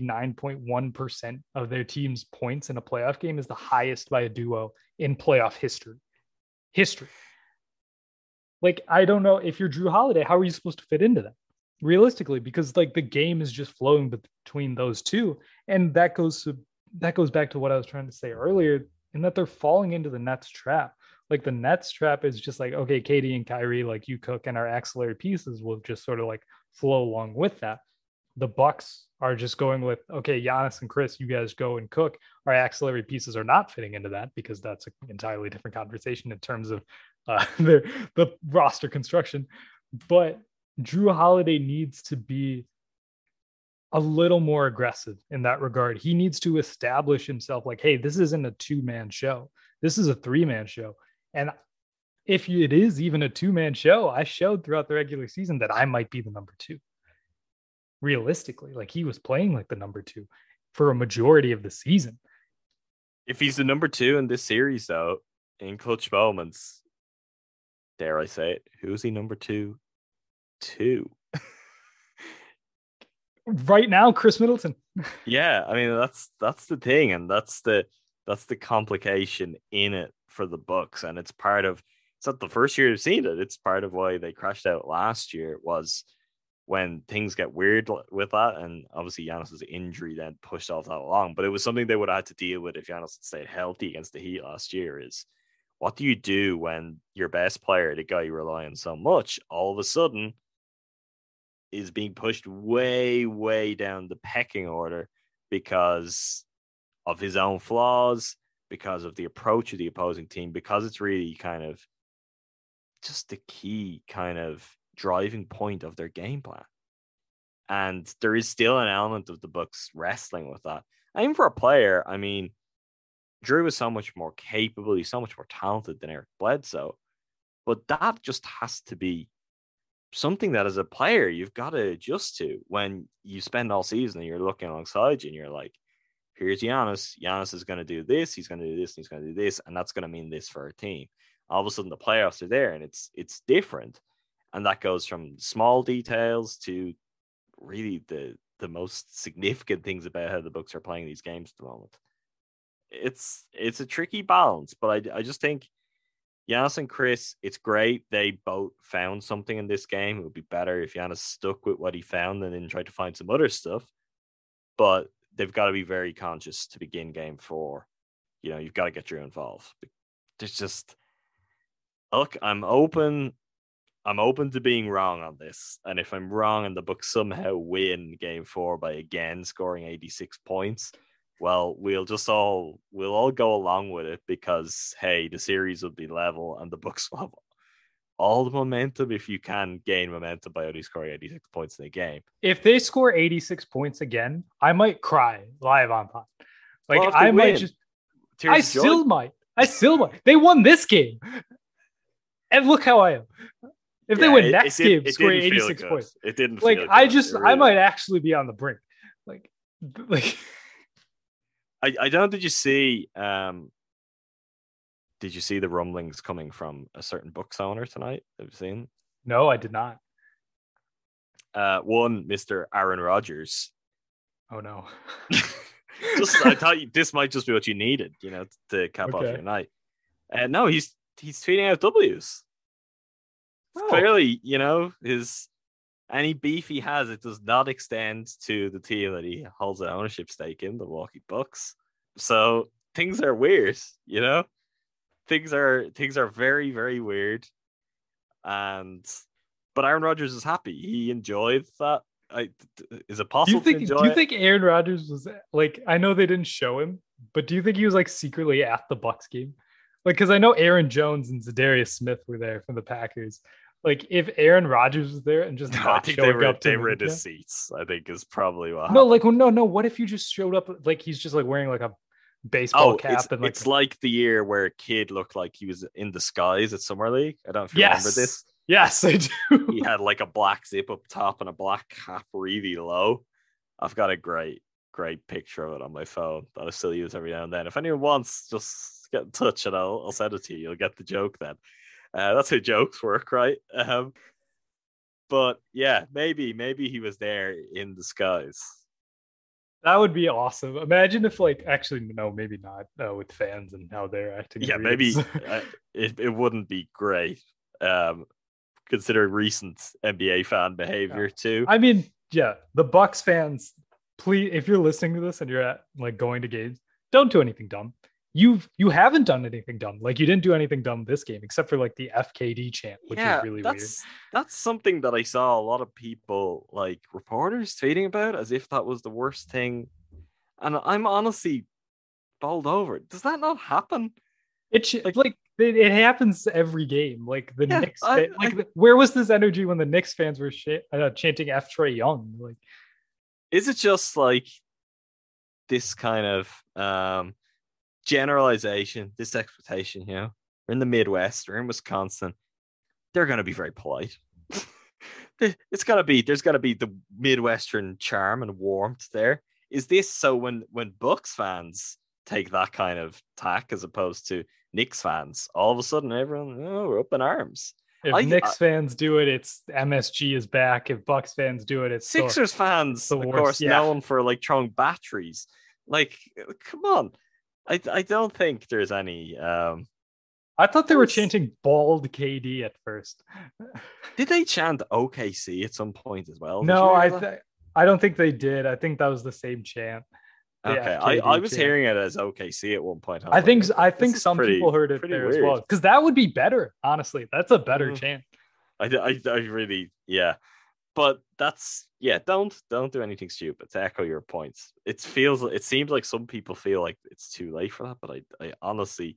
79.1% of their team's points in a playoff game is the highest by a duo in playoff history. Like, I don't know, if you're Drew Holiday, how are you supposed to fit into that realistically? Because like the game is just flowing between those two. And that goes back to what I was trying to say earlier, in that they're falling into the Nets trap. Like, the Nets trap is just like, okay, Katie and Kyrie, like you cook, and our axillary pieces will just sort of like flow along with that. The Bucks are just going with, okay, Giannis and Chris, you guys go and cook. Our axillary pieces are not fitting into that, because that's an entirely different conversation in terms of the roster construction. But Drew Holiday needs to be a little more aggressive in that regard. He needs to establish himself like, hey, this isn't a 2-man show. This is a 3-man show. And if it is even a 2-man show, I showed throughout the regular season that I might be the number 2. Realistically, like, he was playing like the number 2 for a majority of the season. If he's the number 2 in this series, though, in clutch moments, dare I say it, who's he number 2 to? Right now, Chris Middleton. Yeah, I mean, that's the thing, and that's the complication in it for the Bucks, and it's not the first year we've seen it. It's part of why they crashed out last year. It was when things get weird with that, and obviously Giannis's injury then pushed off that along, but it was something they would have had to deal with if Giannis had stayed healthy against the Heat last year. Is what do you do when your best player, the guy you rely on so much, all of a sudden is being pushed way, way down the pecking order because of his own flaws, because of the approach of the opposing team, because it's really kind of just the key kind of driving point of their game plan. And there is still an element of the Bucks wrestling with that. And even for a player, I mean, Drew is so much more capable. He's so much more talented than Eric Bledsoe. But that just has to be something that as a player, you've got to adjust to when you spend all season and you're looking alongside you and you're like, here's Giannis. Giannis is going to do this. He's going to do this. And he's going to do this. And that's going to mean this for our team. All of a sudden, the playoffs are there and it's different. And that goes from small details to really the most significant things about how the Bucks are playing these games at the moment. It's a tricky balance, but I just think Giannis and Chris, it's great. They both found something in this game. It would be better if Giannis stuck with what he found and then tried to find some other stuff. But they've got to be very conscious to begin game 4. You've got to get Drew involved. There's just, look, I'm open to being wrong on this. And if I'm wrong and the Bucks somehow win game 4 by again scoring 86 points, well, we'll all go along with it because, hey, the series will be level and the Bucks will have all the momentum if you can gain momentum by only scoring 86 points in a game. If they score 86 points again, I might cry live on pod. I might just... I still might. They won this game. And look how I am. If they win next game, scoring 86 points. It didn't feel good. I might actually be on the brink. I don't. Did you see the rumblings coming from a certain Bucks owner tonight? Have you seen? No, I did not. One, Mr. Aaron Rodgers. Oh no. I thought this might just be what you needed, to cap off your night. No, he's tweeting out W's. Clearly, any beef he has, it does not extend to the team that he holds an ownership stake in, the Milwaukee Bucks. So things are weird, Things are very, very weird. But Aaron Rodgers is happy. He enjoyed that. Is it possible to enjoy Do you think Aaron Rodgers was I know they didn't show him, but do you think he was secretly at the Bucks game? Because I know Aaron Jones and Zadarius Smith were there from the Packers. If Aaron Rodgers was there and just I think they were in his seats, I think is probably what happened. No. What if you just showed up he's just wearing a baseball cap? It's like the year where a kid looked like he was in disguise at Summer League. I don't know if you remember this. Yes, I do. He had a black zip up top and a black cap really low. I've got a great picture of it on my phone that I still use every now and then. If anyone wants, just get in touch and I'll send it to you. You'll get the joke then. That's how jokes work, right? But yeah, maybe he was there in disguise. That would be awesome. Imagine if actually no, maybe not with fans and how they're acting. Yeah, maybe it wouldn't be great. Considering recent NBA fan behavior too. I mean, yeah, the Bucks fans, please, if you're listening to this and you're at going to games, don't do anything dumb. You haven't done anything dumb. You didn't do anything dumb this game, except for the FKD chant, which is really weird. That's something that I saw a lot of people, reporters, tweeting about as if that was the worst thing. And I'm honestly bowled over. Does that not happen? It happens every game. The Knicks, where was this energy when the Knicks fans were chanting F Trae Young? Is it just this kind of generalization, this expectation? We're in the Midwest, we're in Wisconsin. They're going to be very polite. There's got to be the Midwestern charm and warmth there. Is this so when Bucks fans take that kind of tack as opposed to Knicks fans, all of a sudden everyone, we're up in arms? If Knicks fans do it, it's MSG is back. If Bucks fans do it, it's Sixers fans, of course, known for throwing batteries. Come on. I don't think there's any. I thought they were chanting bald KD at first. Did they chant OKC at some point as well? No, I don't think they did. I think that was the same chant. Okay, I was hearing it as OKC at one point. I think some people heard it there weird as well, because that would be better. Honestly, that's a better chant. I really, yeah. But don't do anything stupid. To echo your points, it seems like some people feel like it's too late for that, but I honestly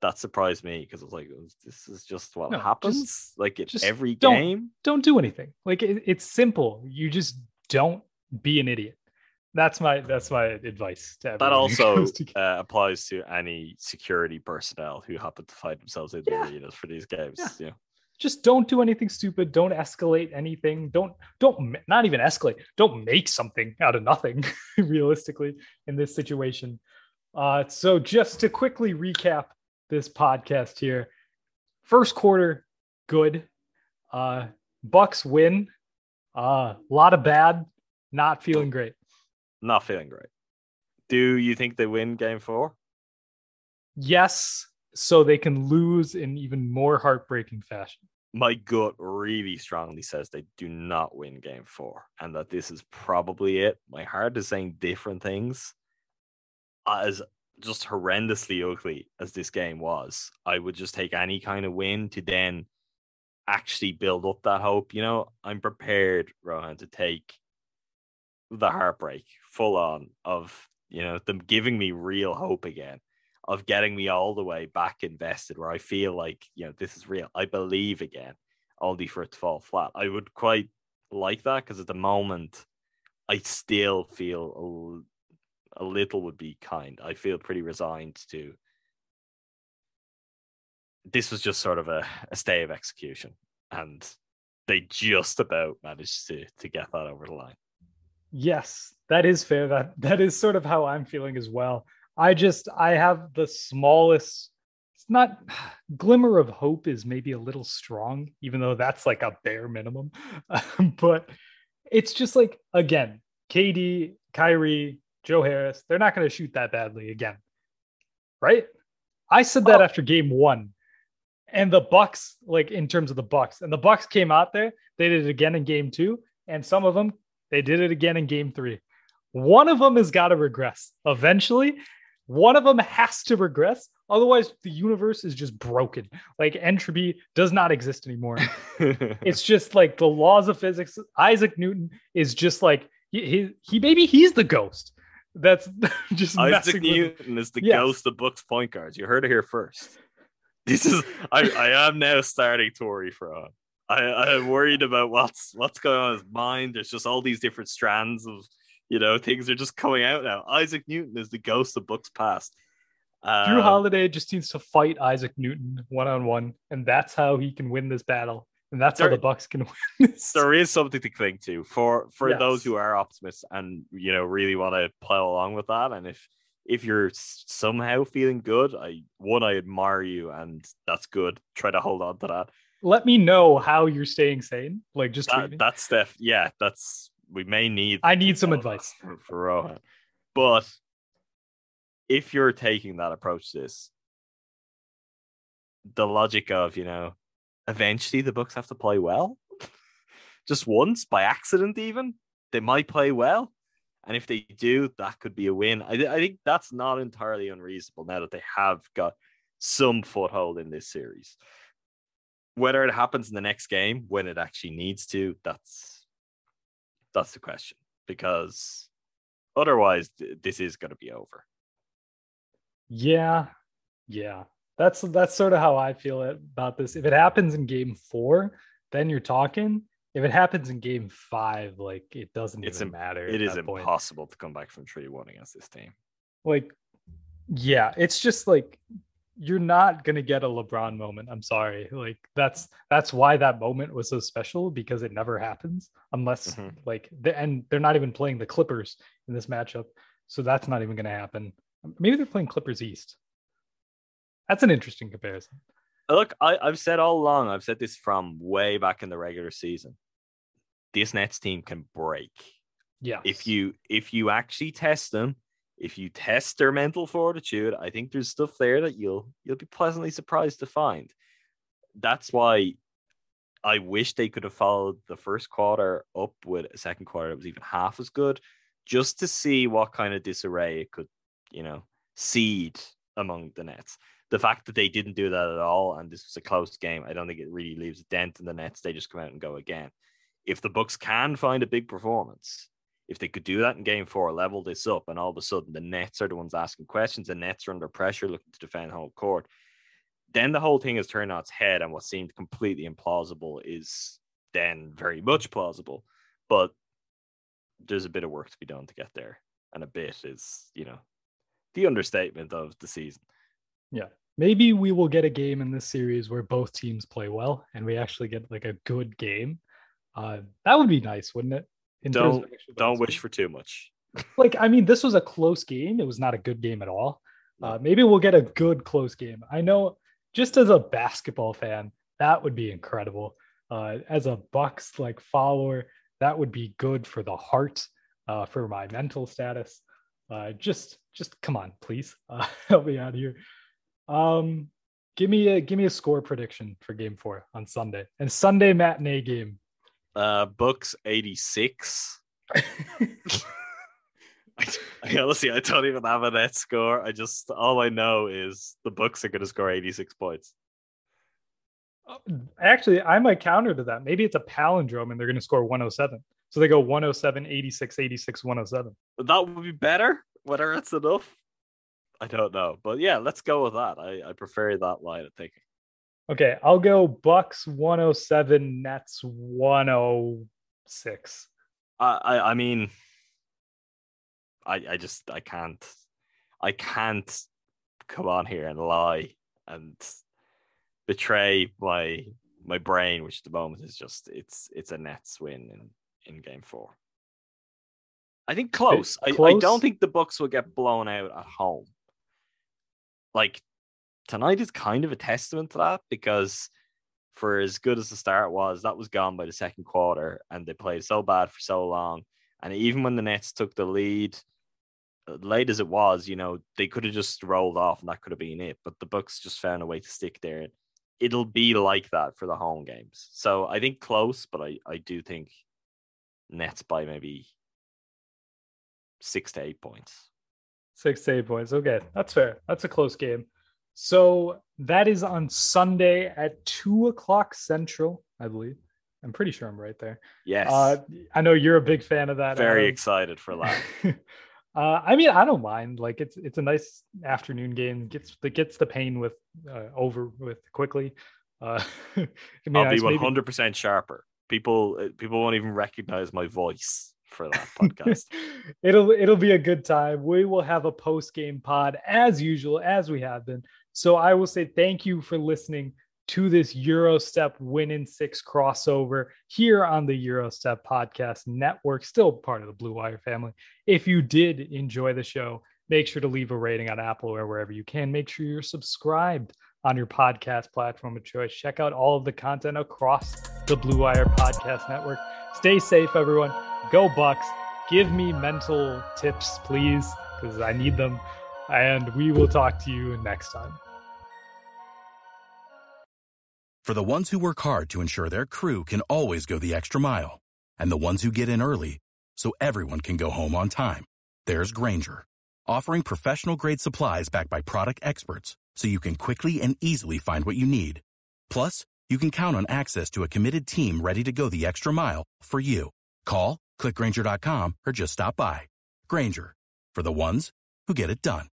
that surprised me because I was like, this is just what No, happens like in just every don't- game. Don't do anything. Like it's simple. You just don't be an idiot. That's my advice to everyone. That who also goes to- applies to any security personnel who happen to find themselves in the Yeah. arenas for these games. Yeah. Yeah. Just don't do anything stupid. Don't escalate anything. Don't not even escalate. Don't make something out of nothing. Realistically, in this situation. So just to quickly recap this podcast here, first quarter good. Bucks win. A lot of bad. Not feeling great. Not feeling great. Do you think they win game 4? Yes, so they can lose in even more heartbreaking fashion. My gut really strongly says they do not win game 4 and that this is probably it. My heart is saying different things. As just horrendously ugly as this game was, I would just take any kind of win to then actually build up that hope. You know, I'm prepared, Rohan, to take the heartbreak full on of, you know, them giving me real hope again, of getting me all the way back invested where I feel like, you know, this is real. I believe again, only for it to fall flat. I would quite like that because at the moment, I still feel a little would be kind. I feel pretty resigned to. This was just sort of a stay of execution, and they just about managed to get that over the line. Yes, that is fair. That is sort of how I'm feeling as well. I have the smallest, it's not, glimmer of hope is maybe a little strong, even though that's like a bare minimum. But it's just like, again, KD, Kyrie, Joe Harris, they're not going to shoot that badly again. Right? I said that after game 1. And the Bucks, like in terms of the Bucks, and the Bucks came out there, they did it again in game 2, and some of them, they did it again in game 3. One of them has got to regress eventually. One of them has to regress. Otherwise, the universe is just broken. Like entropy does not exist anymore. It's just like the laws of physics. Isaac Newton is just like he maybe he's the ghost. That's just Isaac Newton is the ghost of Bucks point guards. You heard it here first. This is I am now starting to worry for him. I'm worried about what's going on in his mind. There's just all these different strands of, you know, things are just coming out now. Isaac Newton is the ghost of Bucks past. Drew Holiday just needs to fight Isaac Newton one-on-one, and that's how he can win this battle. And that's how the Bucks can win this. There is something to cling to for Yes. those who are optimists and, you know, really want to plow along with that. And if you're somehow feeling good, I admire you, and that's good. Try to hold on to that. Let me know how you're staying sane. Like, just tweet me. That's Steph. Yeah, we may need. I need some advice for Rohan. But if you're taking that approach to this, the logic of, you know, eventually the Bucks have to play well, just once by accident, even they might play well. And if they do, that could be a win. I think that's not entirely unreasonable now that they have got some foothold in this series. Whether it happens in the next game, when it actually needs to, that's the question. Because otherwise, this is going to be over. Yeah. That's sort of how I feel about this. If it happens in game 4, then you're talking. If it happens in game 5, like it doesn't even matter. It is impossible to come back from 3-1 against this team. Like, yeah, it's just like you're not gonna get a LeBron moment. I'm sorry. Like that's why that moment was so special, because it never happens unless and they're not even playing the Clippers in this matchup, so that's not even gonna happen. Maybe they're playing Clippers East. That's an interesting comparison. Look, I've said all along, I've said this from way back in the regular season. This Nets team can break. Yeah. If you actually test them, if you test their mental fortitude, I think there's stuff there that you'll be pleasantly surprised to find. That's why I wish they could have followed the first quarter up with a second quarter that was even half as good, just to see what kind of disarray it could, you know, seed among the Nets. The fact that they didn't do that at all, and this was a close game, I don't think it really leaves a dent in the Nets. They just come out and go again. If the Bucks can find a big performance, if they could do that in game 4, level this up, and all of a sudden the Nets are the ones asking questions, the Nets are under pressure looking to defend home court, then the whole thing has turned on its head, and what seemed completely implausible is then very much plausible. But there's a bit of work to be done to get there, and a bit is, the understatement of the season. Yeah. Maybe we will get a game in this series where both teams play well and we actually get like a good game. That would be nice, wouldn't it? Don't wish for too much. This was a close game. It was not a good game at all. Maybe we'll get a good close game. I know, just as a basketball fan, that would be incredible. As a Bucks follower, that would be good for the heart, for my mental status. Just come on, please, help me out here. Give me a score prediction for Game 4 on Sunday, and Sunday matinee game. Bucks 86. Honestly, I don't even have a net score. All I know is the Bucks are going to score 86 points. Actually, I might counter to that. Maybe it's a palindrome and they're going to score 107. So they go 107, 86, 86, 107. That would be better. Whether it's enough, I don't know. But yeah, let's go with that. I prefer that line of thinking. Okay, I'll go Bucks 107, Nets 106. I can't come on here and lie and betray my brain, which at the moment is just it's a Nets win in Game 4. I think close. I don't think the Bucks will get blown out at home. Tonight is kind of a testament to that, because for as good as the start was, that was gone by the second quarter, and they played so bad for so long. And even when the Nets took the lead, late as it was, they could have just rolled off and that could have been it. But the Bucks just found a way to stick there. It'll be like that for the home games. So I think close, but I do think Nets by maybe 6 to 8 points. 6 to 8 points. Okay, that's fair. That's a close game. So that is on Sunday at 2:00 Central, I believe. I'm pretty sure I'm right there. Yes. I know you're a big fan of that. Very excited for that. I don't mind. It's a nice afternoon game. Gets the pain over with quickly. I'll be 100% sharper. People won't even recognize my voice for that podcast. It'll be a good time. We will have a post-game pod as usual, as we have been. So I will say thank you for listening to this Eurostep Win in 6 crossover here on the Eurostep Podcast Network, still part of the Blue Wire family. If you did enjoy the show, make sure to leave a rating on Apple or wherever you can. Make sure you're subscribed on your podcast platform of choice. Check out all of the content across the Blue Wire Podcast Network. Stay safe, everyone. Go Bucks. Give me mental tips, please, because I need them. And we will talk to you next time. For the ones who work hard to ensure their crew can always go the extra mile, and the ones who get in early so everyone can go home on time, there's Grainger, offering professional-grade supplies backed by product experts so you can quickly and easily find what you need. Plus, you can count on access to a committed team ready to go the extra mile for you. Call, click Grainger.com, or just stop by. Grainger, for the ones who get it done.